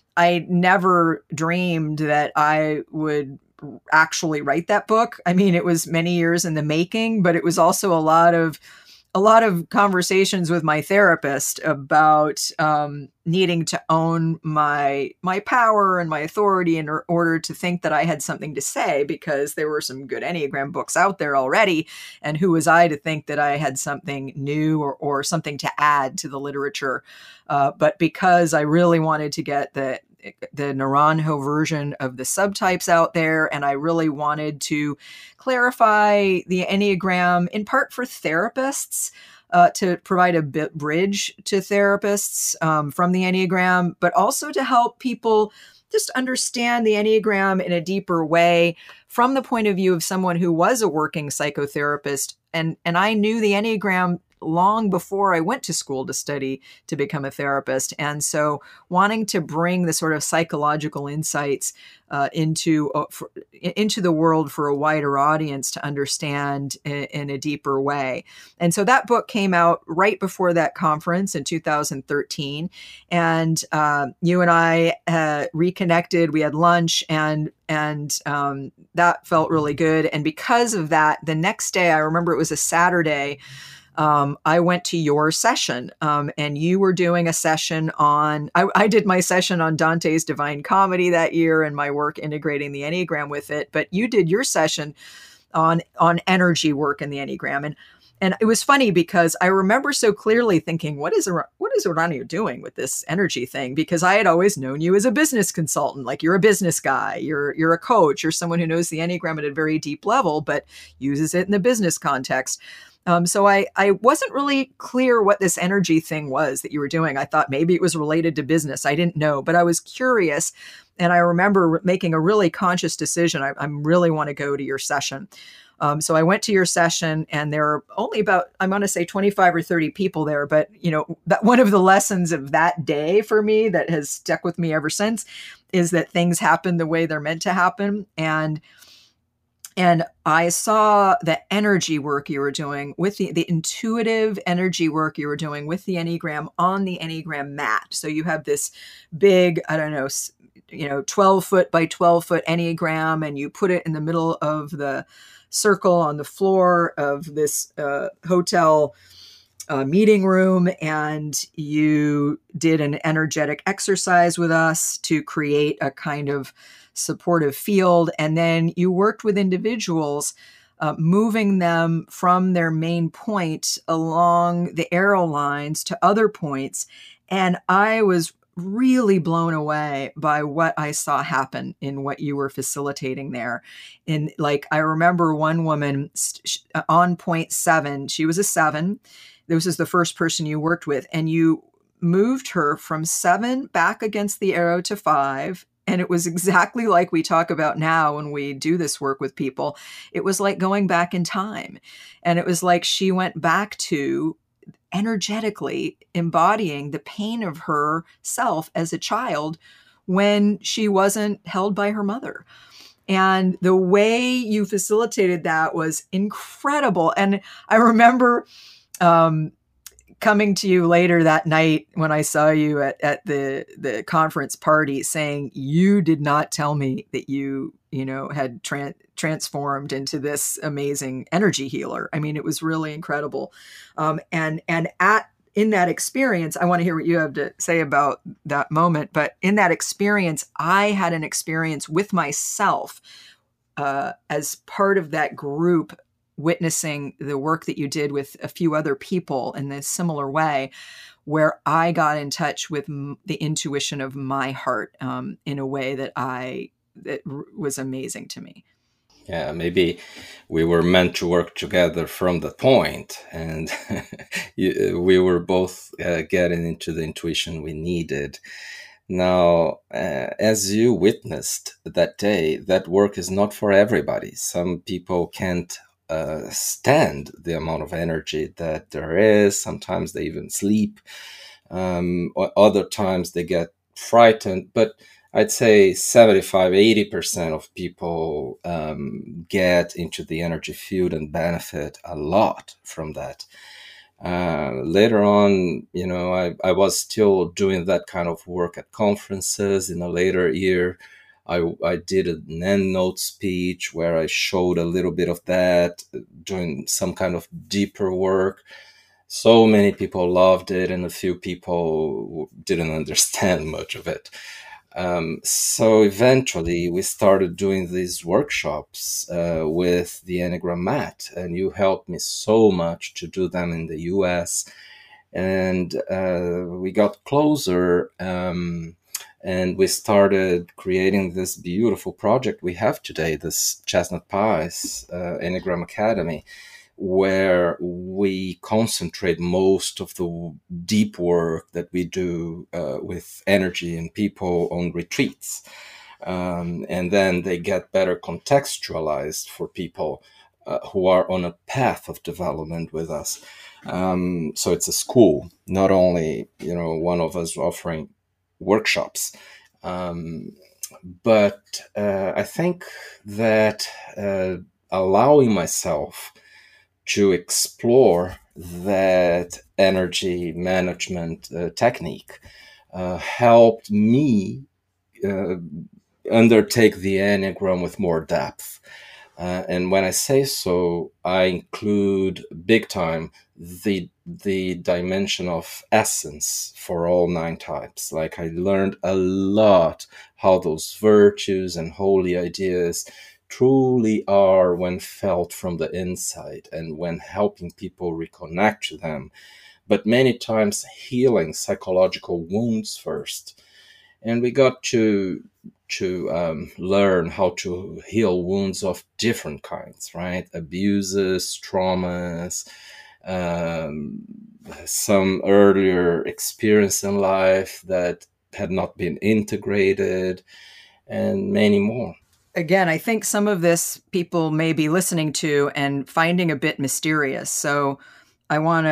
never dreamed that I would actually write that book. I mean, it was many years in the making, but it was also a lot of conversations with my therapist about needing to own my power and my authority in order to think that I had something to say, because there were some good Enneagram books out there already. And who was I to think that I had something new or something to add to the literature? But because I really wanted to get the Naranjo version of the subtypes out there, and I really wanted to clarify the Enneagram in part for therapists, to provide a bridge to therapists from the Enneagram, but also to help people just understand the Enneagram in a deeper way from the point of view of someone who was a working psychotherapist. And I knew the Enneagram long before I went to school to study to become a therapist. And so wanting to bring the sort of psychological insights into the world for a wider audience to understand in a deeper way. And so that book came out right before that conference in 2013. And you and I reconnected. We had lunch, and that felt really good. And because of that, the next day, I remember it was a Saturday, I went to your session, and you were doing a session on, I did my session on Dante's Divine Comedy that year and my work integrating the Enneagram with it, but you did your session on energy work in the Enneagram. And it was funny because I remember so clearly thinking, what is Uranio doing with this energy thing? Because I had always known you as a business consultant, like you're a business guy, you're a coach, you're someone who knows the Enneagram at a very deep level, but uses it in the business context. So I wasn't really clear what this energy thing was that you were doing. I thought maybe it was related to business. I didn't know, but I was curious. And I remember making a really conscious decision. I really want to go to your session. So I went to your session, and there are only about, I'm going to say 25 or 30 people there. But, that one of the lessons of that day for me that has stuck with me ever since is that things happen the way they're meant to happen. And I saw the energy work you were doing with the intuitive energy work you were doing with the Enneagram on the Enneagram mat. So you have this big, 12 foot by 12 foot Enneagram, and you put it in the middle of the circle on the floor of this hotel meeting room. And you did an energetic exercise with us to create a kind of supportive field. And then you worked with individuals, moving them from their main point along the arrow lines to other points. And I was really blown away by what I saw happen in what you were facilitating there. And I remember one woman on point 7, she was a 7. This is the first person you worked with, and you moved her from 7 back against the arrow to 5. And it was exactly like we talk about now when we do this work with people. It was like going back in time. And it was like she went back to energetically embodying the pain of herself as a child when she wasn't held by her mother. And the way you facilitated that was incredible. And I remember coming to you later that night when I saw you at the conference party, saying, you did not tell me that you had transformed into this amazing energy healer. I mean, it was really incredible. In that experience, I want to hear what you have to say about that moment. But in that experience, I had an experience with myself as part of that group, witnessing the work that you did with a few other people in this similar way, where I got in touch with the intuition of my heart in a way that was amazing to me. Yeah, maybe we were meant to work together from that point, and we were both getting into the intuition we needed. Now, as you witnessed that day, that work is not for everybody. Some people can't stand the amount of energy that there is. Sometimes they even sleep. Other times they get frightened. But I'd say 75-80% of people get into the energy field and benefit a lot from that. Later on, I was still doing that kind of work at conferences. In a later year, I did an EndNote speech where I showed a little bit of that, doing some kind of deeper work. So many people loved it, and a few people didn't understand much of it. So eventually we started doing these workshops with the Enneagram Mat, and you helped me so much to do them in the US. And we got closer, and we started creating this beautiful project we have today, this Chestnut Pies Enneagram Academy, where we concentrate most of the deep work that we do with energy and people on retreats. And then they get better contextualized for people who are on a path of development with us. So it's a school, not only, one of us offering workshops. But I think that allowing myself to explore that energy management technique helped me undertake the Enneagram with more depth. And when I say so, I include big time the dimension of essence for all 9 types. Like, I learned a lot how those virtues and holy ideas truly are when felt from the inside and when helping people reconnect to them, but many times healing psychological wounds first. And we got to learn how to heal wounds of different kinds, right? Abuses, traumas, some earlier experience in life that had not been integrated, and many more. again, I think some of this people may be listening to and finding a bit mysterious. So I want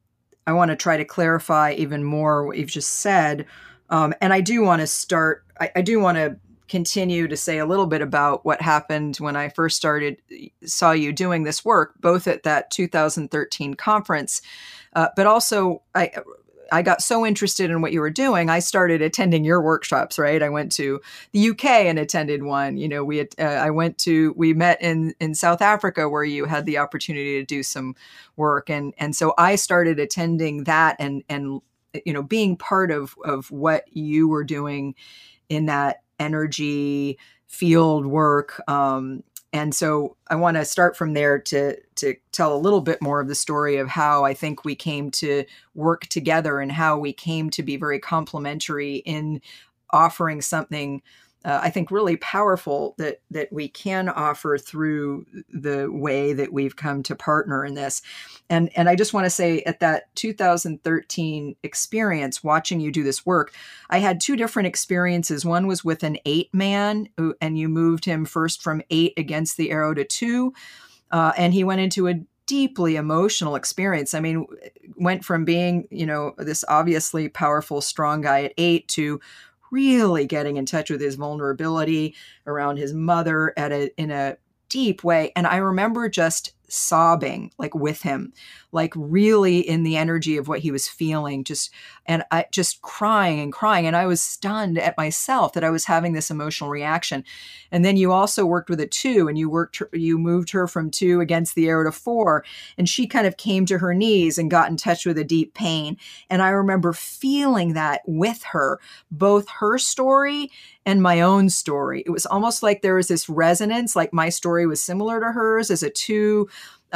to try to clarify even more what you've just said. And I do want to start, I do want to continue to say a little bit about what happened when I first saw you doing this work, both at that 2013 conference, but also I got so interested in what you were doing, I started attending your workshops, right? I went to the UK and attended one. You know, we met in South Africa where you had the opportunity to do some work. And so I started attending that and you know, being part of what you were doing in that energy field work. And so I want to start from there to tell a little bit more of the story of how I think we came to work together and how we came to be very complementary in offering something I think really powerful that we can offer through the way that we've come to partner in this. And I just want to say at that 2013 experience, watching you do this work, I had two different experiences. One was with an 8-man, and you moved him first from 8 against the arrow to 2. And he went into a deeply emotional experience. I mean, went from being, you know, this obviously powerful, strong guy at 8 to really getting in touch with his vulnerability around his mother in a deep way. And I remember just sobbing, like with him, like really in the energy of what he was feeling, and I just crying and crying. And I was stunned at myself that I was having this emotional reaction. And then you also worked with a 2, and you moved her from 2 against the arrow to 4. And she kind of came to her knees and got in touch with a deep pain. And I remember feeling that with her, both her story and my own story. It was almost like there was this resonance, like my story was similar to hers as a 2,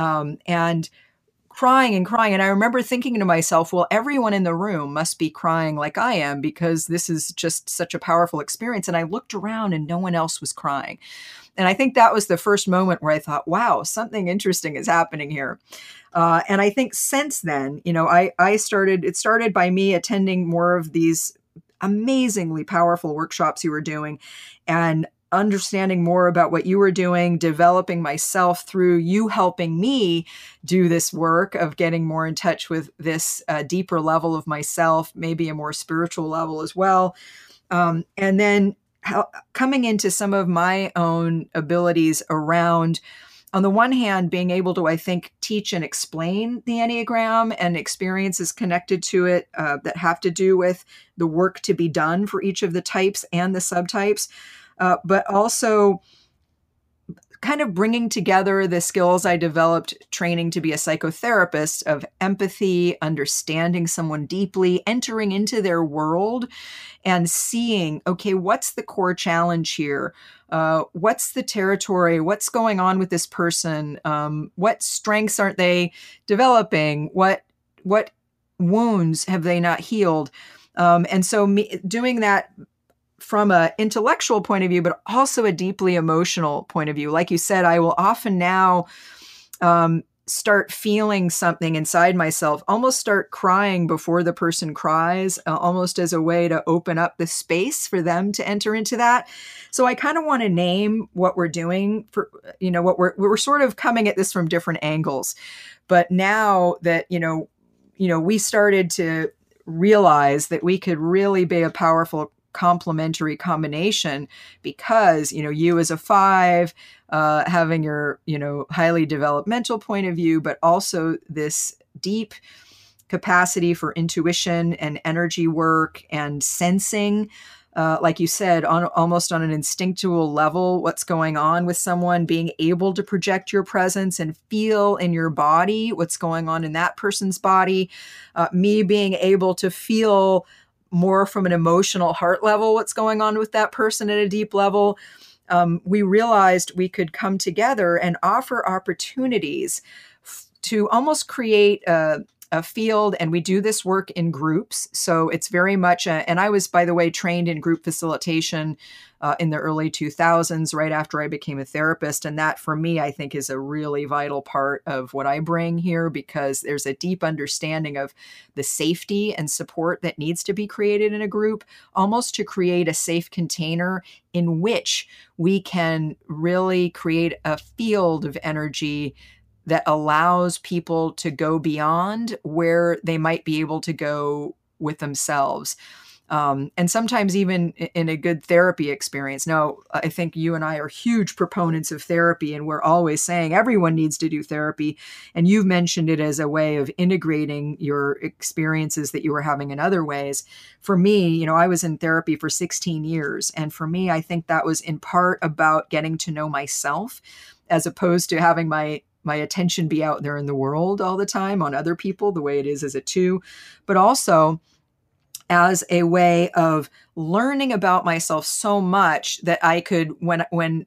and crying and crying. And I remember thinking to myself, well, everyone in the room must be crying like I am because this is just such a powerful experience. And I looked around and no one else was crying. And I think that was the first moment where I thought, wow, something interesting is happening here. And I think since then, you know, it started by me attending more of these amazingly powerful workshops you were doing and understanding more about what you were doing, developing myself through you helping me do this work of getting more in touch with this deeper level of myself, maybe a more spiritual level as well. And then coming into some of my own abilities around, on the one hand, being able to, I think, teach and explain the Enneagram and experiences connected to it that have to do with the work to be done for each of the types and the subtypes, but also kind of bringing together the skills I developed training to be a psychotherapist of empathy, understanding someone deeply, entering into their world and seeing, okay, what's the core challenge here? What's the territory? What's going on with this person? What strengths aren't they developing? What wounds have they not healed? And so doing that from an intellectual point of view, but also a deeply emotional point of view. Like you said, I will often now start feeling something inside myself, almost start crying before the person cries, almost as a way to open up the space for them to enter into that. So I kind of want to name what we're doing for, you know, what we're sort of coming at this from different angles. But now that, you know, we started to realize that we could really be a powerful complementary combination because, you know, you as a 5, having your, you know, highly developmental point of view, but also this deep capacity for intuition and energy work and sensing, like you said, almost on an instinctual level, what's going on with someone, being able to project your presence and feel in your body what's going on in that person's body, me being able to feel more from an emotional heart level what's going on with that person at a deep level. We realized we could come together and offer opportunities to almost create a field, and we do this work in groups. So it's very much, and I was, by the way, trained in group facilitation in the early 2000s, right after I became a therapist. And that, for me, I think is a really vital part of what I bring here, because there's a deep understanding of the safety and support that needs to be created in a group, almost to create a safe container in which we can really create a field of energy that allows people to go beyond where they might be able to go with themselves. And sometimes even in a good therapy experience. Now, I think you and I are huge proponents of therapy, and we're always saying everyone needs to do therapy. And you've mentioned it as a way of integrating your experiences that you were having in other ways. For me, I was in therapy for 16 years. And for me, I think that was in part about getting to know myself, as opposed to having my attention be out there in the world all the time on other people, the way it is as a two, but also as a way of learning about myself so much that I could, when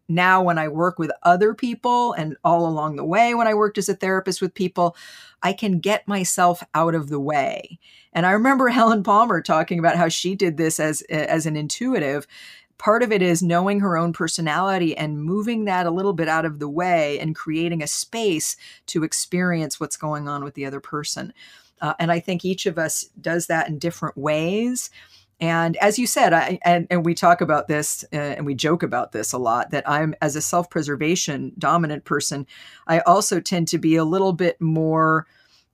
I work with other people, and all along the way when I worked as a therapist with people, I can get myself out of the way. And I remember Helen Palmer talking about how she did this as an intuitive. Part of it is knowing her own personality and moving that a little bit out of the way and creating a space to experience what's going on with the other person. And I think each of us does that in different ways. And as you said, and we talk about this and we joke about this a lot, that I'm, as a self-preservation dominant person, I also tend to be a little bit more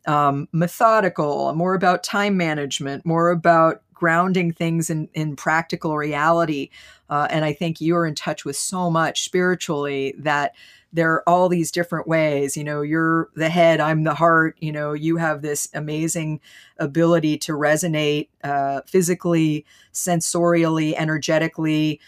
methodical, more about time management, more about grounding things in practical reality. And I think you're in touch with so much spiritually that there are all these different ways. You're the head, I'm the heart. You have this amazing ability to resonate physically, sensorially, energetically.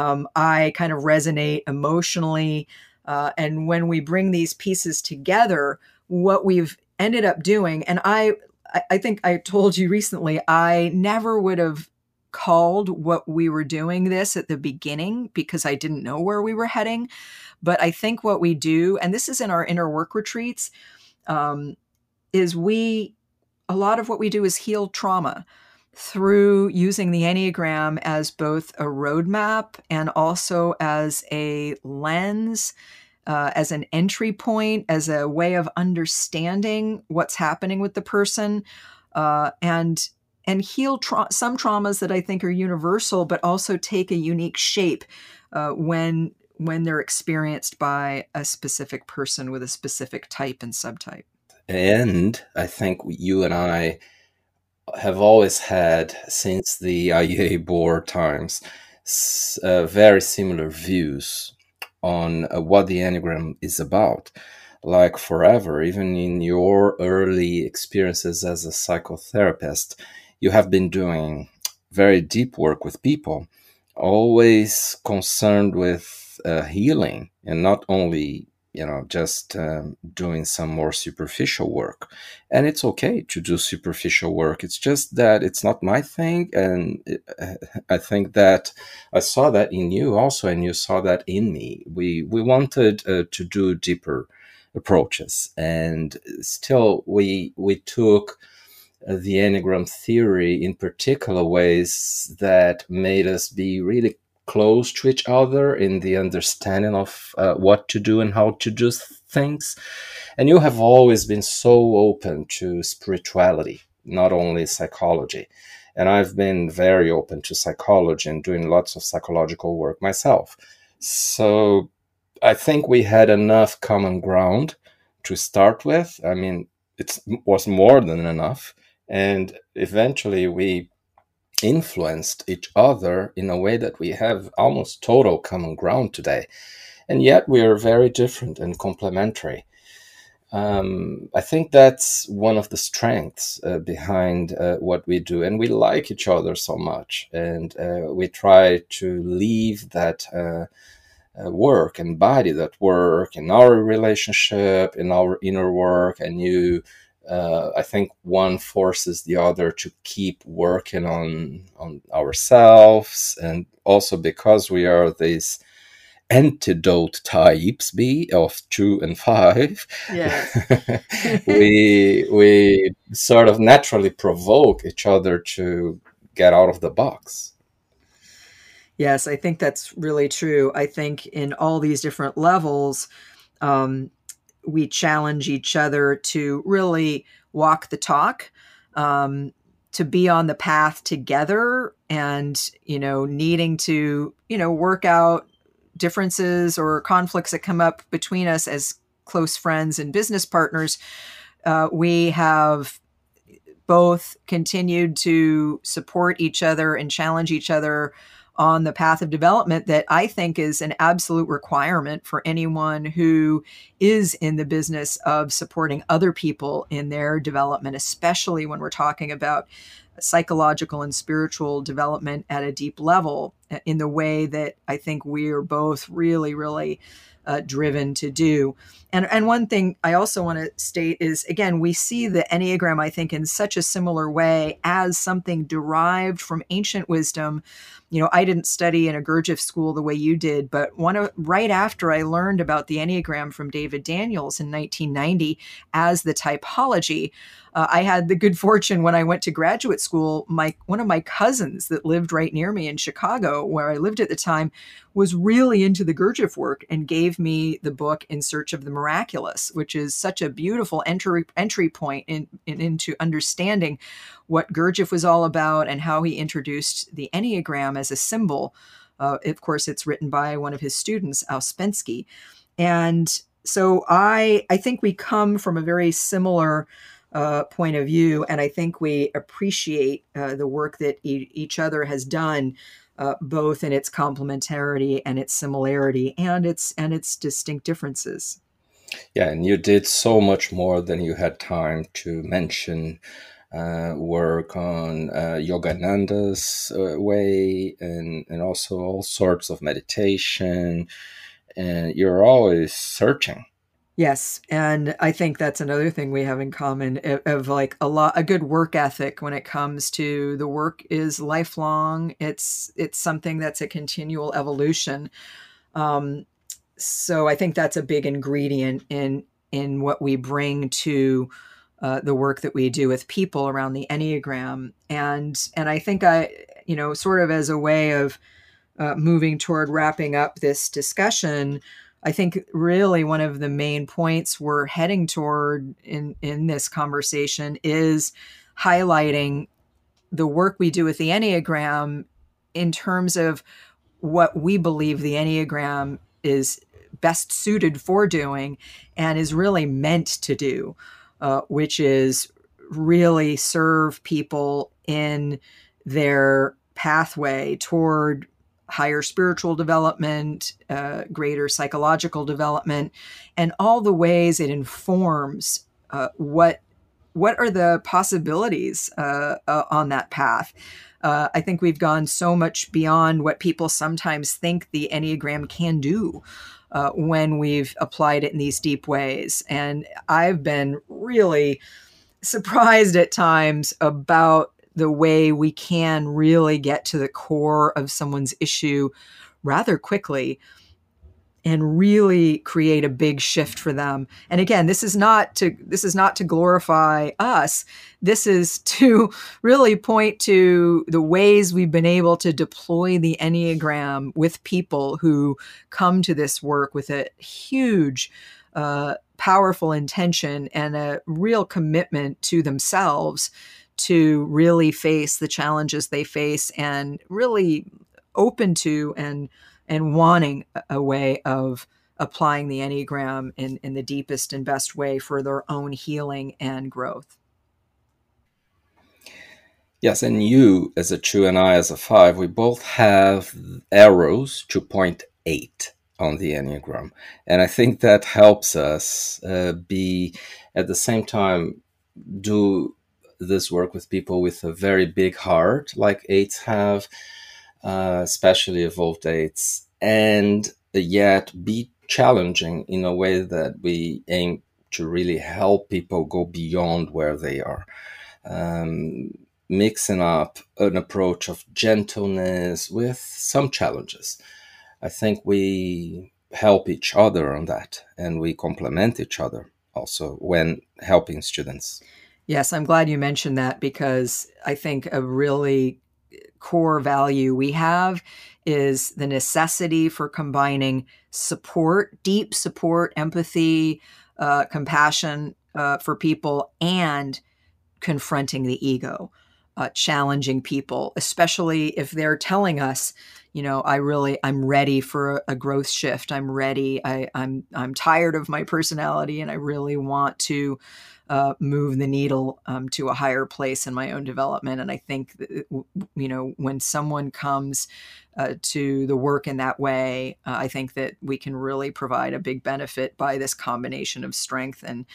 I kind of resonate emotionally. And when we bring these pieces together, what we've ended up doing, and I think I told you recently, I never would have called what we were doing this at the beginning because I didn't know where we were heading. But I think what we do, and this is in our inner work retreats, is a lot of what we do is heal trauma through using the Enneagram as both a roadmap and also as a lens, as an entry point, as a way of understanding what's happening with the person, and heal some traumas that I think are universal, but also take a unique shape when they're experienced by a specific person with a specific type and subtype. And I think you and I have always had, since the IEA board times, very similar views on what the Enneagram is about. Like forever, even in your early experiences as a psychotherapist, you have been doing very deep work with people, always concerned with healing, and not only just doing some more superficial work. And it's okay to do superficial work. It's just that it's not my thing. And I think that I saw that in you also, and you saw that in me. We wanted to do deeper approaches, and still we took the Enneagram theory in particular ways that made us be really close to each other in the understanding of what to do and how to do things. And you have always been so open to spirituality, not only psychology. And I've been very open to psychology and doing lots of psychological work myself. So I think we had enough common ground to start with. I mean, it was more than enough. And eventually we influenced each other in a way that we have almost total common ground today. And yet we are very different and complementary. I think that's one of the strengths behind what we do. And we like each other so much. And we try to leave that work, embody that work in our relationship, in our inner work. And I think one forces the other to keep working on ourselves. And also because we are these antidote types be of 2 and 5, Yes. we sort of naturally provoke each other to get out of the box. Yes, I think that's really true. I think in all these different levels, we challenge each other to really walk the talk, to be on the path together, and, needing to, work out differences or conflicts that come up between us as close friends and business partners. We have both continued to support each other and challenge each other on the path of development that I think is an absolute requirement for anyone who is in the business of supporting other people in their development, especially when we're talking about psychological and spiritual development at a deep level, in the way that I think we are both really, really driven to do. And one thing I also want to state is, again, we see the Enneagram, I think, in such a similar way as something derived from ancient wisdom. I didn't study in a Gurdjieff school the way you did, but right after I learned about the Enneagram from David Daniels in 1990 as the typology, I had the good fortune when I went to graduate school, one of my cousins that lived right near me in Chicago, where I lived at the time, was really into the Gurdjieff work and gave me the book In Search of the Miraculous, which is such a beautiful entry point into understanding what Gurdjieff was all about and how he introduced the Enneagram as a symbol. Of course, it's written by one of his students, Ouspensky. And so I think we come from a very similar point of view, and I think we appreciate the work that each other has done, both in its complementarity and its similarity and its distinct differences. Yeah, and you did so much more than you had time to mention. Work on Yogananda's way, and also all sorts of meditation, and you're always searching. Yes, and I think that's another thing we have in common, of like a good work ethic when it comes to the work is lifelong. It's something that's a continual evolution. So I think that's a big ingredient in what we bring to the work that we do with people around the Enneagram. And I think sort of as a way of moving toward wrapping up this discussion, I think really one of the main points we're heading toward in this conversation is highlighting the work we do with the Enneagram in terms of what we believe the Enneagram is best suited for doing and is really meant to do, which is really serve people in their pathway toward higher spiritual development, greater psychological development, and all the ways it informs what are the possibilities on that path. I think we've gone so much beyond what people sometimes think the Enneagram can do when we've applied it in these deep ways. And I've been really surprised at times about the way we can really get to the core of someone's issue rather quickly and really create a big shift for them. And again, this is not to glorify us. This is to really point to the ways we've been able to deploy the Enneagram with people who come to this work with a huge, powerful intention and a real commitment to themselves to really face the challenges they face, and really open to and wanting a way of applying the Enneagram in the deepest and best way for their own healing and growth. Yes, and you as a 2 and I as a 5, we both have arrows to 0.8 on the Enneagram. And I think that helps us be, at the same time, do this work with people with a very big heart, like 8s have, especially evolved 8s, and yet be challenging in a way that we aim to really help people go beyond where they are. Mixing up an approach of gentleness with some challenges. I think we help each other on that, and we complement each other also when helping students. Yes, I'm glad you mentioned that, because I think a really core value we have is the necessity for combining support, deep support, empathy, compassion for people, and confronting the ego, challenging people, especially if they're telling us, I'm ready for a growth shift. I'm ready. I'm tired of my personality, and I really want to move the needle to a higher place in my own development. And I think that, when someone comes to the work in that way, I think that we can really provide a big benefit by this combination of strength and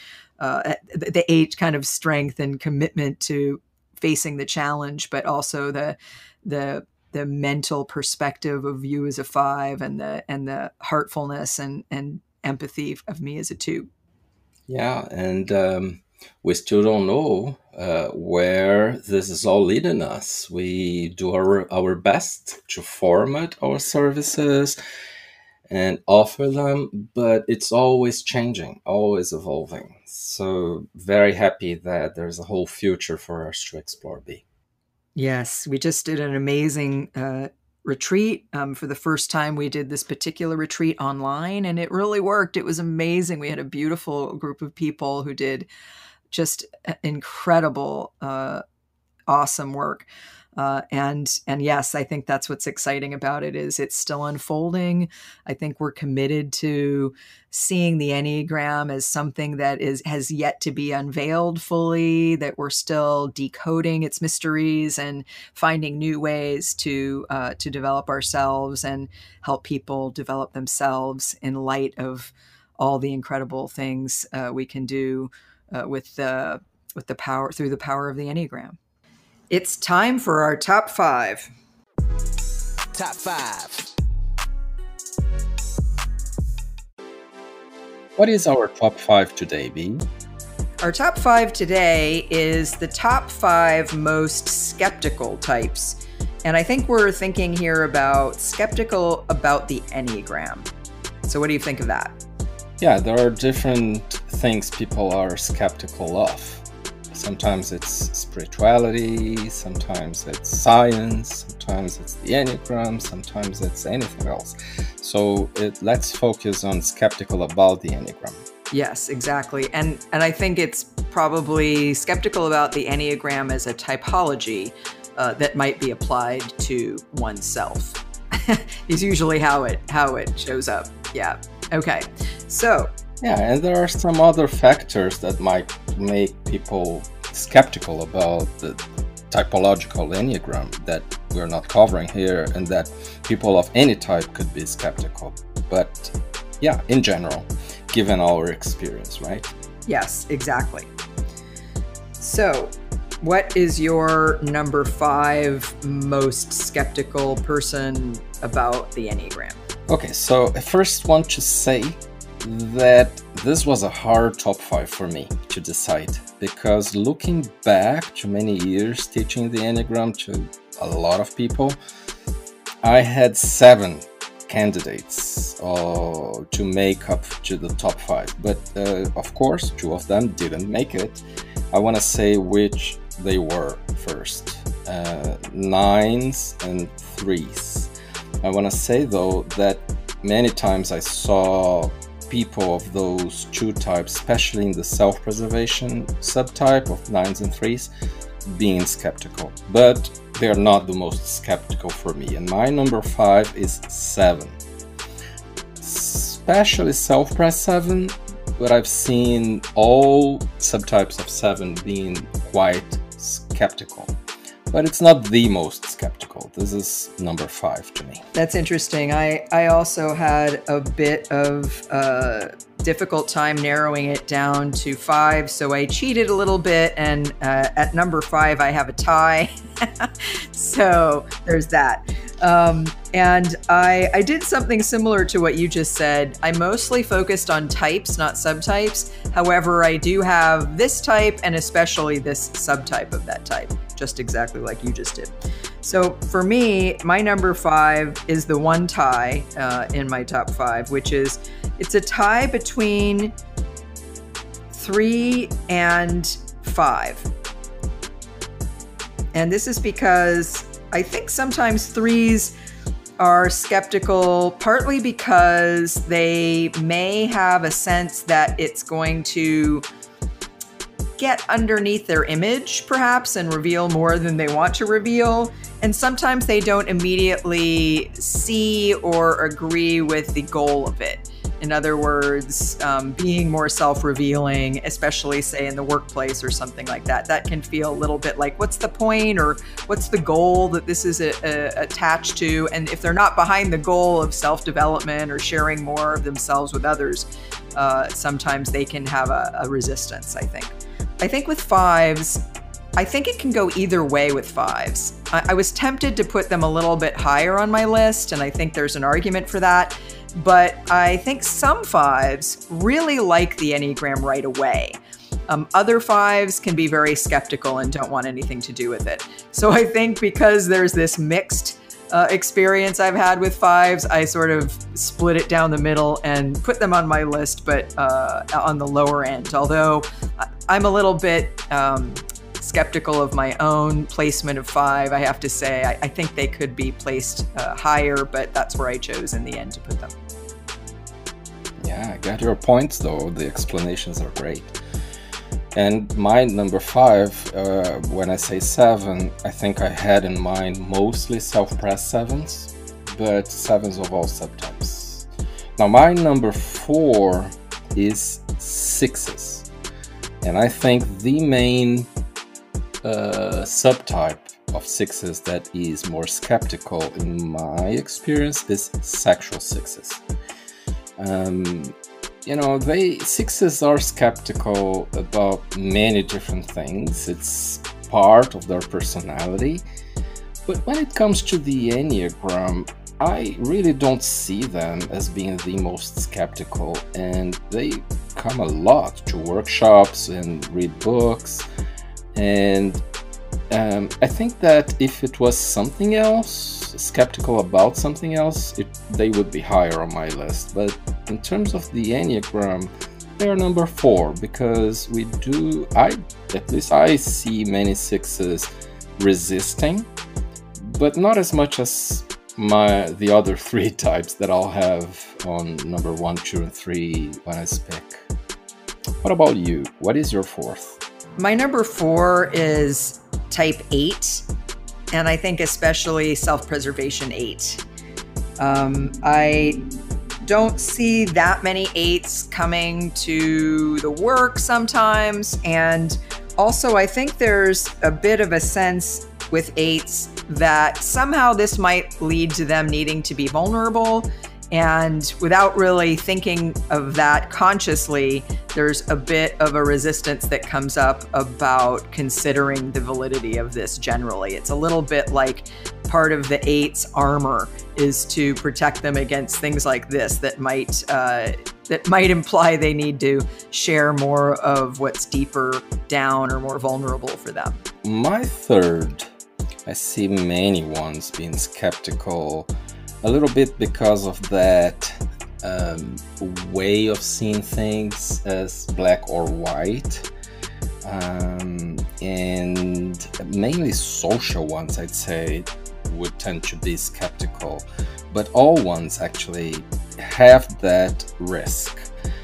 the eight kind of strength and commitment to facing the challenge, but also the mental perspective of you as a 5, and the heartfulness and empathy of me as a 2. Yeah, and we still don't know where this is all leading us. We do our best to format our services and offer them, but it's always changing, always evolving. So very happy that there's a whole future for us to explore, B. Yes, we just did an amazing retreat. For the first time, we did this particular retreat online, and it really worked. It was amazing. We had a beautiful group of people who did just incredible, awesome work. And yes, I think that's what's exciting about it, is it's still unfolding. I think we're committed to seeing the Enneagram as something that has yet to be unveiled fully, that we're still decoding its mysteries and finding new ways to develop ourselves and help people develop themselves in light of all the incredible things we can do with the power, through the power of the Enneagram. It's time for our top 5. Top 5. What is our top 5 today, B? Our top 5 today is the top 5 most skeptical types. And I think we're thinking here about skeptical about the Enneagram. So what do you think of that? Yeah, there are different things people are skeptical of. Sometimes it's spirituality, sometimes it's science, sometimes it's the Enneagram, sometimes it's anything else. So let's focus on skeptical about the Enneagram. Yes, exactly. And I think it's probably skeptical about the Enneagram as a typology that might be applied to oneself. Is usually how it shows up. Yeah. Okay. So. Yeah, and there are some other factors that might make people skeptical about the typological Enneagram that we're not covering here, and that people of any type could be skeptical. But yeah, in general, given our experience, right? Yes, exactly. So, what is your number 5 most skeptical person about the Enneagram? Okay, so I first want to say that this was a hard top 5 for me to decide, because looking back to many years teaching the Enneagram to a lot of people, I had 7 candidates to make up to the top 5, but of course 2 of them didn't make it. I want to say which they were first. 9s and 3s. I want to say though that many times I saw people of those 2 types, especially in the self-preservation subtype of 9s and 3s, being skeptical. But they're not the most skeptical for me. And my number 5 is 7. Especially self-pres 7, but I've seen all subtypes of 7 being quite skeptical. But it's not the most skeptical. This is number 5 to me. That's interesting. I also had a bit of difficult time narrowing it down to 5, so I cheated a little bit, and at number 5 I have a tie. So there's that. And I did something similar to what you just said. I mostly focused on types, not subtypes. However, I do have this type and especially this subtype of that type, just exactly like you just did. So for me, my number 5 is the one tie in my top 5, which is, it's a tie between 3 and 5. And this is because I think sometimes 3s are skeptical, partly because they may have a sense that it's going to get underneath their image, perhaps, and reveal more than they want to reveal. And sometimes they don't immediately see or agree with the goal of it. In other words, being more self-revealing, especially say in the workplace or something like that, that can feel a little bit like, what's the point or what's the goal that this is attached to? And if they're not behind the goal of self-development or sharing more of themselves with others, sometimes they can have a resistance, I think. I think with 5s, I think it can go either way with 5s. I was tempted to put them a little bit higher on my list, and I think there's an argument for that. But I think some 5s really like the Enneagram right away. Other 5s can be very skeptical and don't want anything to do with it. So I think because there's this mixed experience I've had with 5s, I sort of split it down the middle and put them on my list, but on the lower end. Although I'm a little bit skeptical of my own placement of 5, I have to say. I think they could be placed higher, but that's where I chose in the end to put them. Yeah, I got your points though. The explanations are great. And my number 5, when I say 7, I think I had in mind mostly self-pressed 7s, but 7s of all subtypes. Now my number 4 is 6s. And I think the main subtype of 6s that is more skeptical in my experience is sexual 6s. 6s are skeptical about many different things. It's part of their personality. But when it comes to the Enneagram, I really don't see them as being the most skeptical, and they come a lot to workshops and read books. And I think that if it was something else, skeptical about something else, they would be higher on my list. But in terms of the Enneagram, they're number 4 because at least I see many 6s resisting, but not as much as the other 3 types that I'll have on number 1, 2, and 3 when I speak. What about you? What is your 4th? My number 4 is type 8, and I think especially self-preservation 8. I don't see that many 8s coming to the work sometimes, and also I think there's a bit of a sense with 8s that somehow this might lead to them needing to be vulnerable. And without really thinking of that consciously, there's a bit of a resistance that comes up about considering the validity of this generally. It's a little bit like part of the 8's armor is to protect them against things like this that might imply they need to share more of what's deeper down or more vulnerable for them. My 3rd, I see many ones being skeptical, a little bit because of that way of seeing things as black or white, and mainly social ones, I'd say, would tend to be skeptical, but all ones actually have that risk.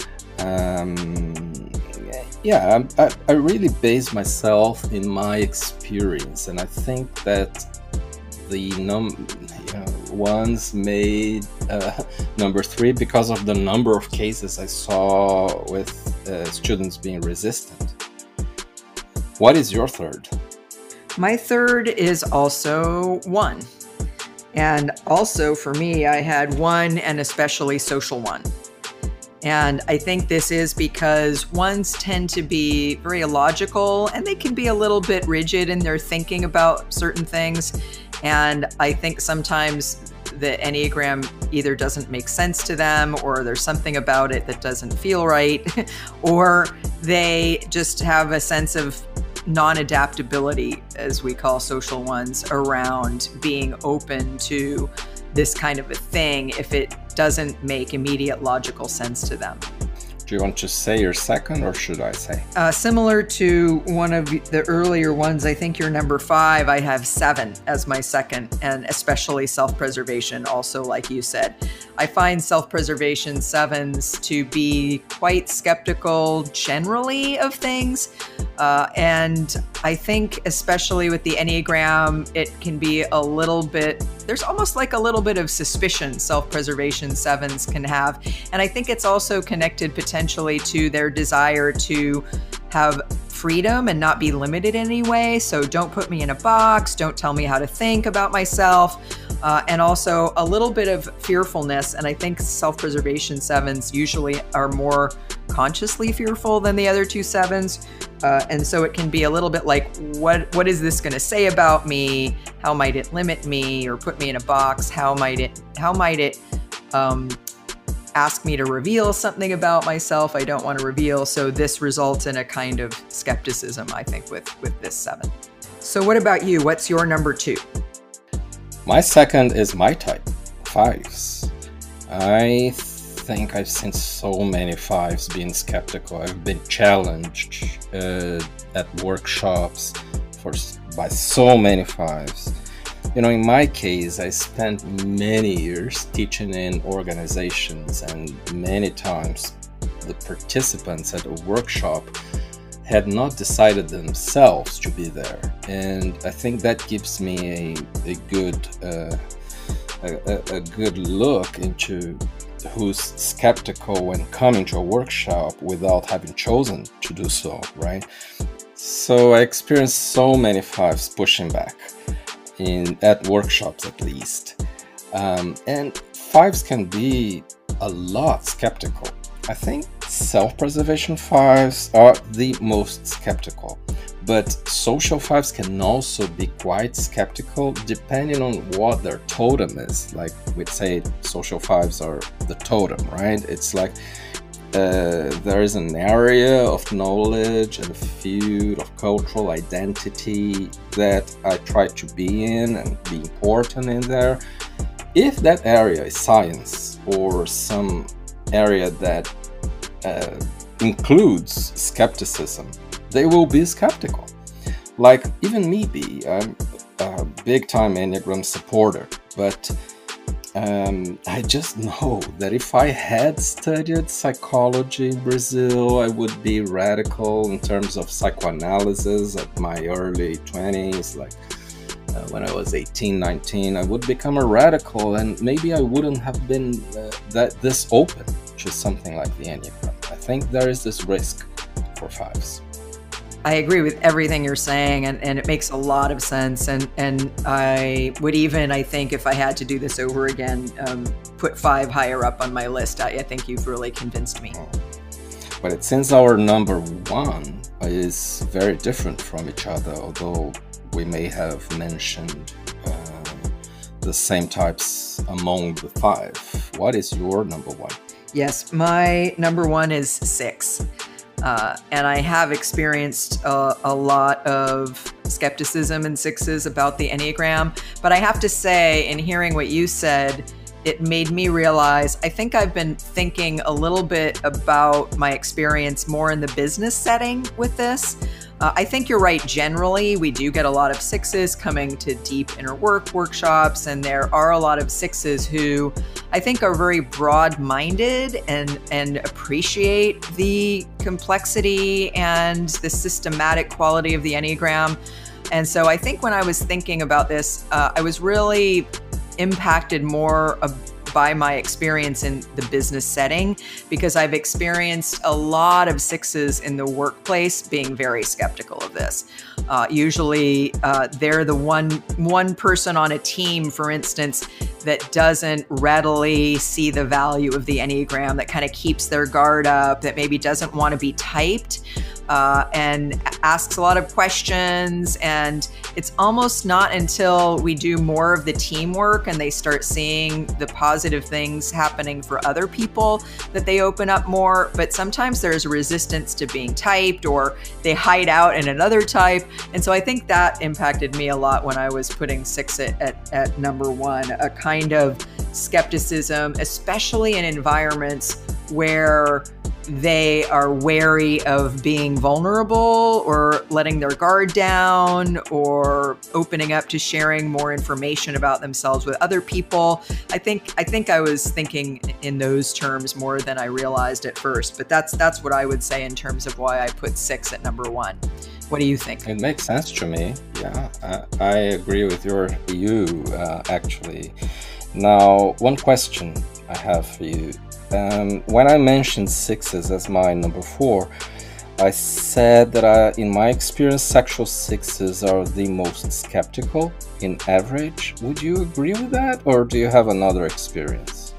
I really base myself in my experience, and I think that the ones made number 3 because of the number of cases I saw with students being resistant. What is your 3rd? My 3rd is also 1. And also for me, I had 1 and especially social 1. And I think this is because 1s tend to be very illogical and they can be a little bit rigid in their thinking about certain things. And I think sometimes the Enneagram either doesn't make sense to them, or there's something about it that doesn't feel right, or they just have a sense of non-adaptability, as we call social ones, around being open to this kind of a thing if it doesn't make immediate logical sense to them. Do you want to say your second, or should I say? Similar to one of the earlier ones, I think you're number 5. I have 7 as my second, and especially self-preservation, also like you said. I find self-preservation 7s to be quite skeptical generally of things. And I think especially with the Enneagram, it can be a little bit, there's almost like a little bit of suspicion self-preservation 7s can have. And I think it's also connected potentially to their desire to have freedom and not be limited in any way. So don't put me in a box, don't tell me how to think about myself. And also a little bit of fearfulness. And I think self-preservation 7s usually are more consciously fearful than the other 2 7s. And so it can be a little bit like, what is this going to say about me? How might it limit me or put me in a box? How might it ask me to reveal something about myself I don't want to reveal? So this results in a kind of skepticism, I think, with this 7. So what about you? What's your number 2? My second is my type, 5s. I think I've seen so many 5s being skeptical. I've been challenged at workshops by so many 5s. You know, in my case, I spent many years teaching in organizations, and many times the participants at a workshop had not decided themselves to be there. And I think that gives me a good look into who's skeptical when coming to a workshop without having chosen to do so, right? So I experienced so many 5s pushing back, at workshops at least. And 5s can be a lot skeptical. I think self-preservation 5s are the most skeptical, but social 5s can also be quite skeptical depending on what their totem is. Like we'd say social 5s are the totem, right? It's like there is an area of knowledge and a field of cultural identity that I try to be in and be important in there. If that area is science or some area that includes skepticism, they will be skeptical. Like even me, I'm a big-time Enneagram supporter, but I just know that if I had studied psychology in Brazil, I would be radical in terms of psychoanalysis at my early 20s, like when I was 18, 19, I would become a radical, and maybe I wouldn't have been this open to something like the Enneagram. I think there is this risk for 5s. I agree with everything you're saying, and it makes a lot of sense. And I would even, I think, if I had to do this over again, put 5 higher up on my list. I think you've really convinced me. But since our number 1 is very different from each other, although we may have mentioned the same types among the 5, what is your number 1? Yes, my number 1 is 6. And I have experienced a lot of skepticism in 6s about the Enneagram. But I have to say, in hearing what you said, it made me realize I think I've been thinking a little bit about my experience more in the business setting with this. I think you're right. Generally, we do get a lot of 6s coming to deep inner work workshops, and there are a lot of 6s who I think are very broad-minded and appreciate the complexity and the systematic quality of the Enneagram. And so I think when I was thinking about this, I was really impacted more by my experience in the business setting, because I've experienced a lot of 6s in the workplace being very skeptical of this. Usually they're the one person on a team, for instance, that doesn't readily see the value of the Enneagram, that kind of keeps their guard up, that maybe doesn't want to be typed. and asks a lot of questions. And it's almost not until we do more of the teamwork and they start seeing the positive things happening for other people that they open up more. But sometimes there's a resistance to being typed, or they hide out in another type. And so I think that impacted me a lot when I was putting 6 at number 1, a kind of skepticism, especially in environments where they are wary of being vulnerable or letting their guard down or opening up to sharing more information about themselves with other people. I think I was thinking in those terms more than I realized at first, but that's what I would say in terms of why I put 6 at number 1. What do you think? It makes sense to me. Yeah, I agree with you actually. Now, one question I have for you. When I mentioned 6s as my number 4, I said that in my experience, sexual 6s are the most skeptical in average. Would you agree with that, or do you have another experience?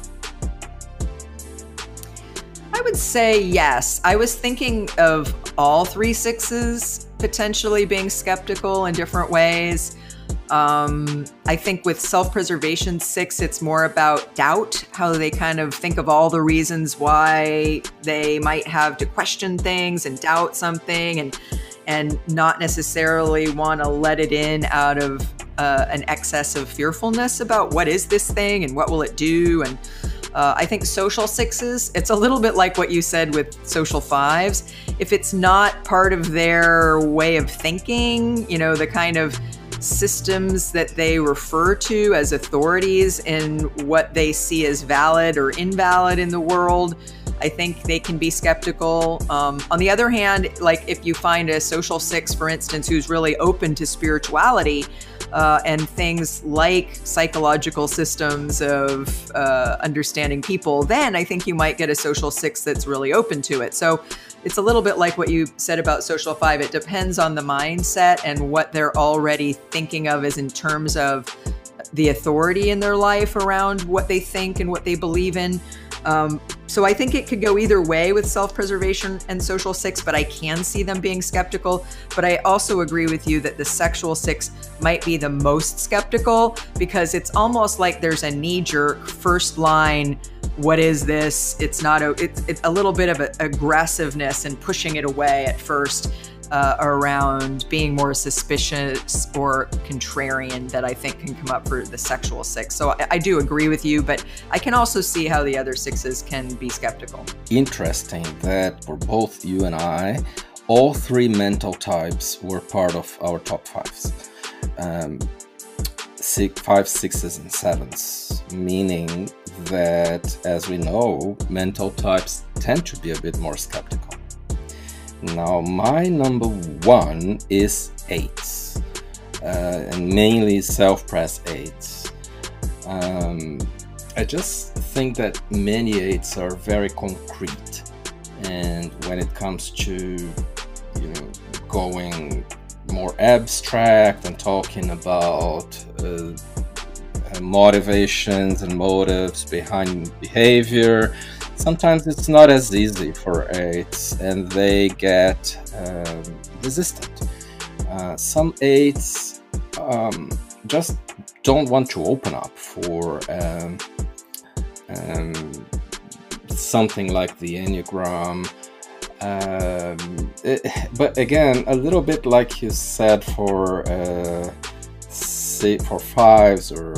I would say yes. I was thinking of all 3 6s potentially being skeptical in different ways. I think with self-preservation 6, it's more about doubt, how they kind of think of all the reasons why they might have to question things and doubt something and not necessarily want to let it in out of an excess of fearfulness about what is this thing and what will it do. And I think social 6s, it's a little bit like what you said with social 5s. If it's not part of their way of thinking, the kind of systems that they refer to as authorities in what they see as valid or invalid in the world, I think they can be skeptical. On the other hand, like if you find a social 6, for instance, who's really open to spirituality and things like psychological systems of understanding people, then I think you might get a social 6 that's really open to it. So it's a little bit like what you said about social 5. It depends on the mindset and what they're already thinking of as in terms of the authority in their life around what they think and what they believe in. So I think it could go either way with self-preservation and social 6, but I can see them being skeptical. But I also agree with you that the sexual 6 might be the most skeptical, because it's almost like there's a knee-jerk first line, what is this? It's a little bit of aggressiveness and pushing it away at first around being more suspicious or contrarian that I think can come up for the sexual 6. So I do agree with you, but I can also see how the other 6s can be skeptical. Interesting that for both you and I, all 3 mental types were part of our top 5s. 5, 6s, and 7s, meaning that, as we know, mental types tend to be a bit more skeptical. Now, my number 1 is 8s, and mainly self-pres 8s. I just think that many 8s are very concrete, and when it comes to, going more abstract and talking about motivations and motives behind behavior, sometimes it's not as easy for 8s, and they get resistant. Some 8s just don't want to open up for something like the Enneagram. But again, a little bit like you said for 5s, or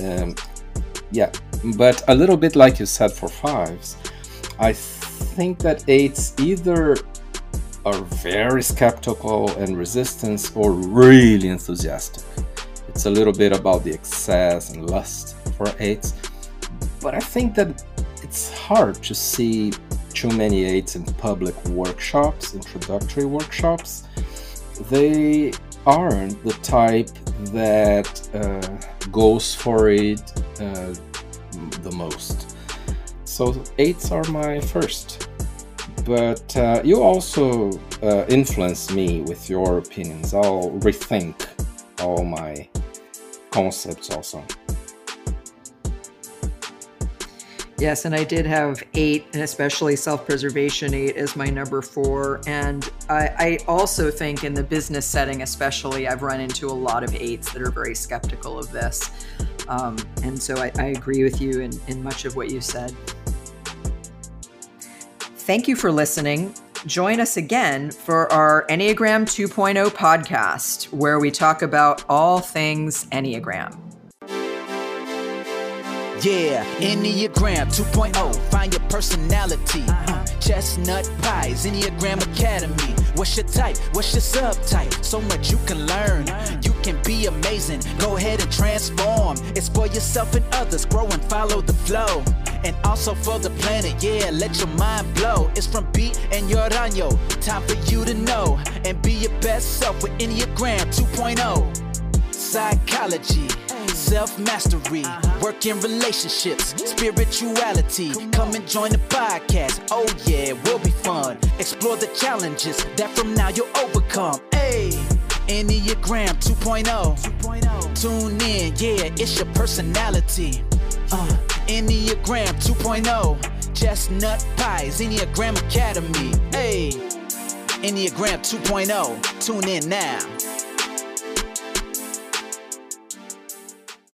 but a little bit like you said for 5s, I think that 8s either are very skeptical and resistant, or really enthusiastic. It's a little bit about the excess and lust for 8s, but I think that it's hard to see too many 8s in public workshops, introductory workshops. They aren't the type that goes for it the most. So 8s are my first. But you also influenced me with your opinions. I'll rethink all my concepts also. Yes, and I did have 8, and especially self-preservation 8 as my number 4. And I also think in the business setting especially, I've run into a lot of 8s that are very skeptical of this. And so I agree with you in much of what you said. Thank you for listening. Join us again for our Enneagram 2.0 podcast, where we talk about all things Enneagram. Yeah, Enneagram 2.0, find your personality. Chestnut Pies, Enneagram Academy. What's your type? What's your subtype? So much you can learn. You can be amazing. Go ahead and transform. It's for yourself and others. Grow and follow the flow. And also for the planet, yeah, let your mind blow. It's from B and Yoranyo. Time for you to know and be your best self with Enneagram 2.0. Psychology, self-mastery, work in relationships, spirituality. Come and join the podcast. Oh yeah, it will be fun. Explore the challenges that from now you'll overcome. Hey, Enneagram 2.0. Tune in, yeah, it's your personality. Enneagram 2.0. Chestnut Pies, Enneagram Academy. Hey, Enneagram 2.0. Tune in now.